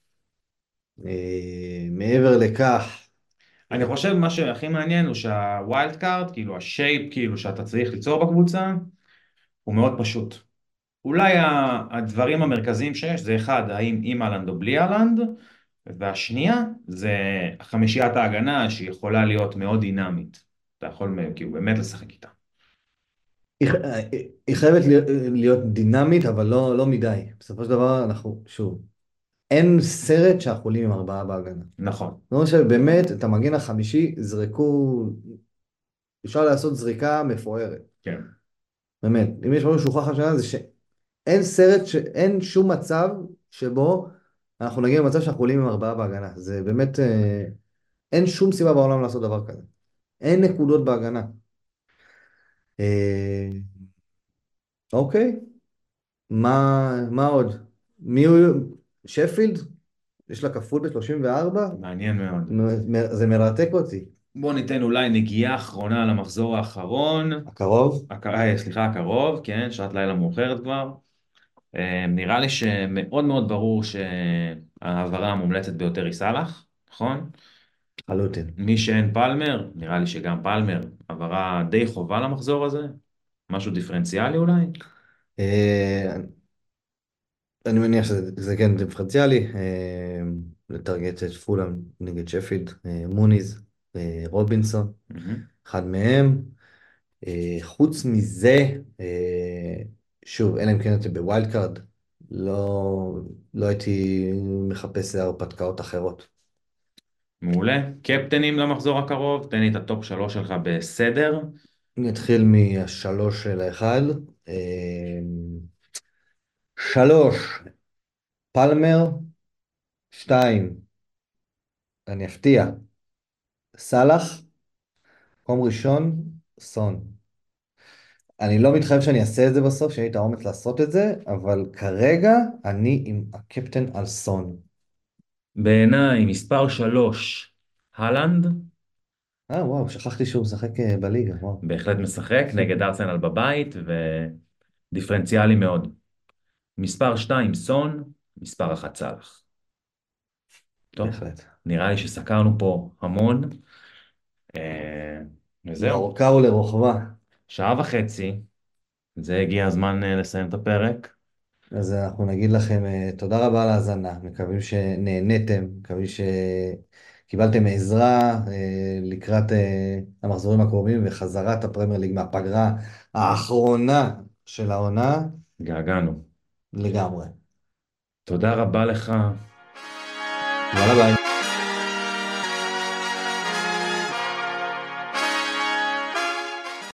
Speaker 2: אה, מעבר לכך,
Speaker 1: אני חושב מה שהכי מעניין הוא שהווילד קארד, כאילו השייפ כאילו שאתה צריך ליצור בקבוצה, הוא מאוד פשוט. אולי ה- הדברים המרכזיים שיש זה אחד, האם עם אהלנד או בלי אהלנד, והשנייה זה חמישיית ההגנה שיכולה להיות מאוד דינמית. אתה יכול כאילו באמת לשחק איתה.
Speaker 2: היא, היא חייבת להיות, להיות דינמית, אבל לא, לא מדי. בסופו של דבר, אנחנו, שוב, אין סרט שאנחנו עולים עם ארבעה בהגנה.
Speaker 1: נכון,
Speaker 2: זאת אומרת שבאמת, את המגן החמישי, זרקו, אפשר לעשות זריקה מפוארת.
Speaker 1: כן.
Speaker 2: באמת, אם יש משהו שהוכח השנה, זה שאין סרט, שאין שום מצב שבו אנחנו נגיע למצב שאנחנו עולים עם ארבעה בהגנה. זה באמת, אה, אין שום סיבה בעולם לעשות דבר כזה. אין נקודות בהגנה. אה, אוקיי, מה, מה עוד? מי הוא? שפילד? יש לה כפול ב-שלושים וארבע?
Speaker 1: מעניין מאוד.
Speaker 2: מ- מ- זה מרתק אותי.
Speaker 1: בואו ניתן אולי נגיעה אחרונה למחזור האחרון.
Speaker 2: הקרוב?
Speaker 1: הק... אה, סליחה, הקרוב, כן, שעת לילה מאוחרת כבר. אה, נראה לי שמאוד מאוד ברור שההעברה המומלצת ביותר היא סאלח, נכון?
Speaker 2: חלוטין.
Speaker 1: מי שאין פלמר, נראה לי שגם פלמר, העברה די חובה למחזור הזה. משהו דיפרנציאלי אולי?
Speaker 2: אה, אני מניח שזה זה כן דיפרנציאלי. אה, לטרגט את פולאם נגד שפילד, אה, מוניז, אה, רובינסון,
Speaker 1: מהמם.
Speaker 2: אחד מהם. אה, חוץ מזה, אה, שוב, אלא אם כן אתם בווילד קארד, לא, לא הייתי מחפש הרפתקאות אחרות.
Speaker 1: מעולה. קפטנים למחזור הקרוב, תן לי את הטופ שלוש שלך בסדר.
Speaker 2: אני אתחיל מהשלוש של האחד. אה, שלוש, פלמר, שתיים, אני אפתיע, סאלח, מקום ראשון, סון. אני לא מתחייב שאני אעשה את זה בסוף, שיהיה לי את האומץ לעשות את זה, אבל כרגע אני עם הקפטן על סון.
Speaker 1: בעיניי, מספר שלוש, הלנד,
Speaker 2: אה, וואו, שכחתי שהוא משחק אה, בליגה, וואו.
Speaker 1: בהחלט משחק
Speaker 2: יפה,
Speaker 1: נגד ארסנל בבית, ודיפרנציאלי מאוד. מספר שתיים, סון, מספר אחת, סאלח. טוב,
Speaker 2: בהחלט.
Speaker 1: נראה לי שסקרנו פה המון, אה, וזהו,
Speaker 2: לאורכה ולרוחבה.
Speaker 1: שעה וחצי, זה הגיע הזמן אה, לסיים את הפרק.
Speaker 2: אז אנחנו נגיד לכם אה, תודה רבה על ההאזנה, מקווים שנהניתם, מקווים שקיבלתם עזרה אה, לקראת אה, המחזורים הקרובים וחזרת הפרמייר ליג מהפגרה האחרונה של העונה
Speaker 1: געגענו.
Speaker 2: לגמרי.
Speaker 1: תודה רבה לך.
Speaker 2: יאללה ביי.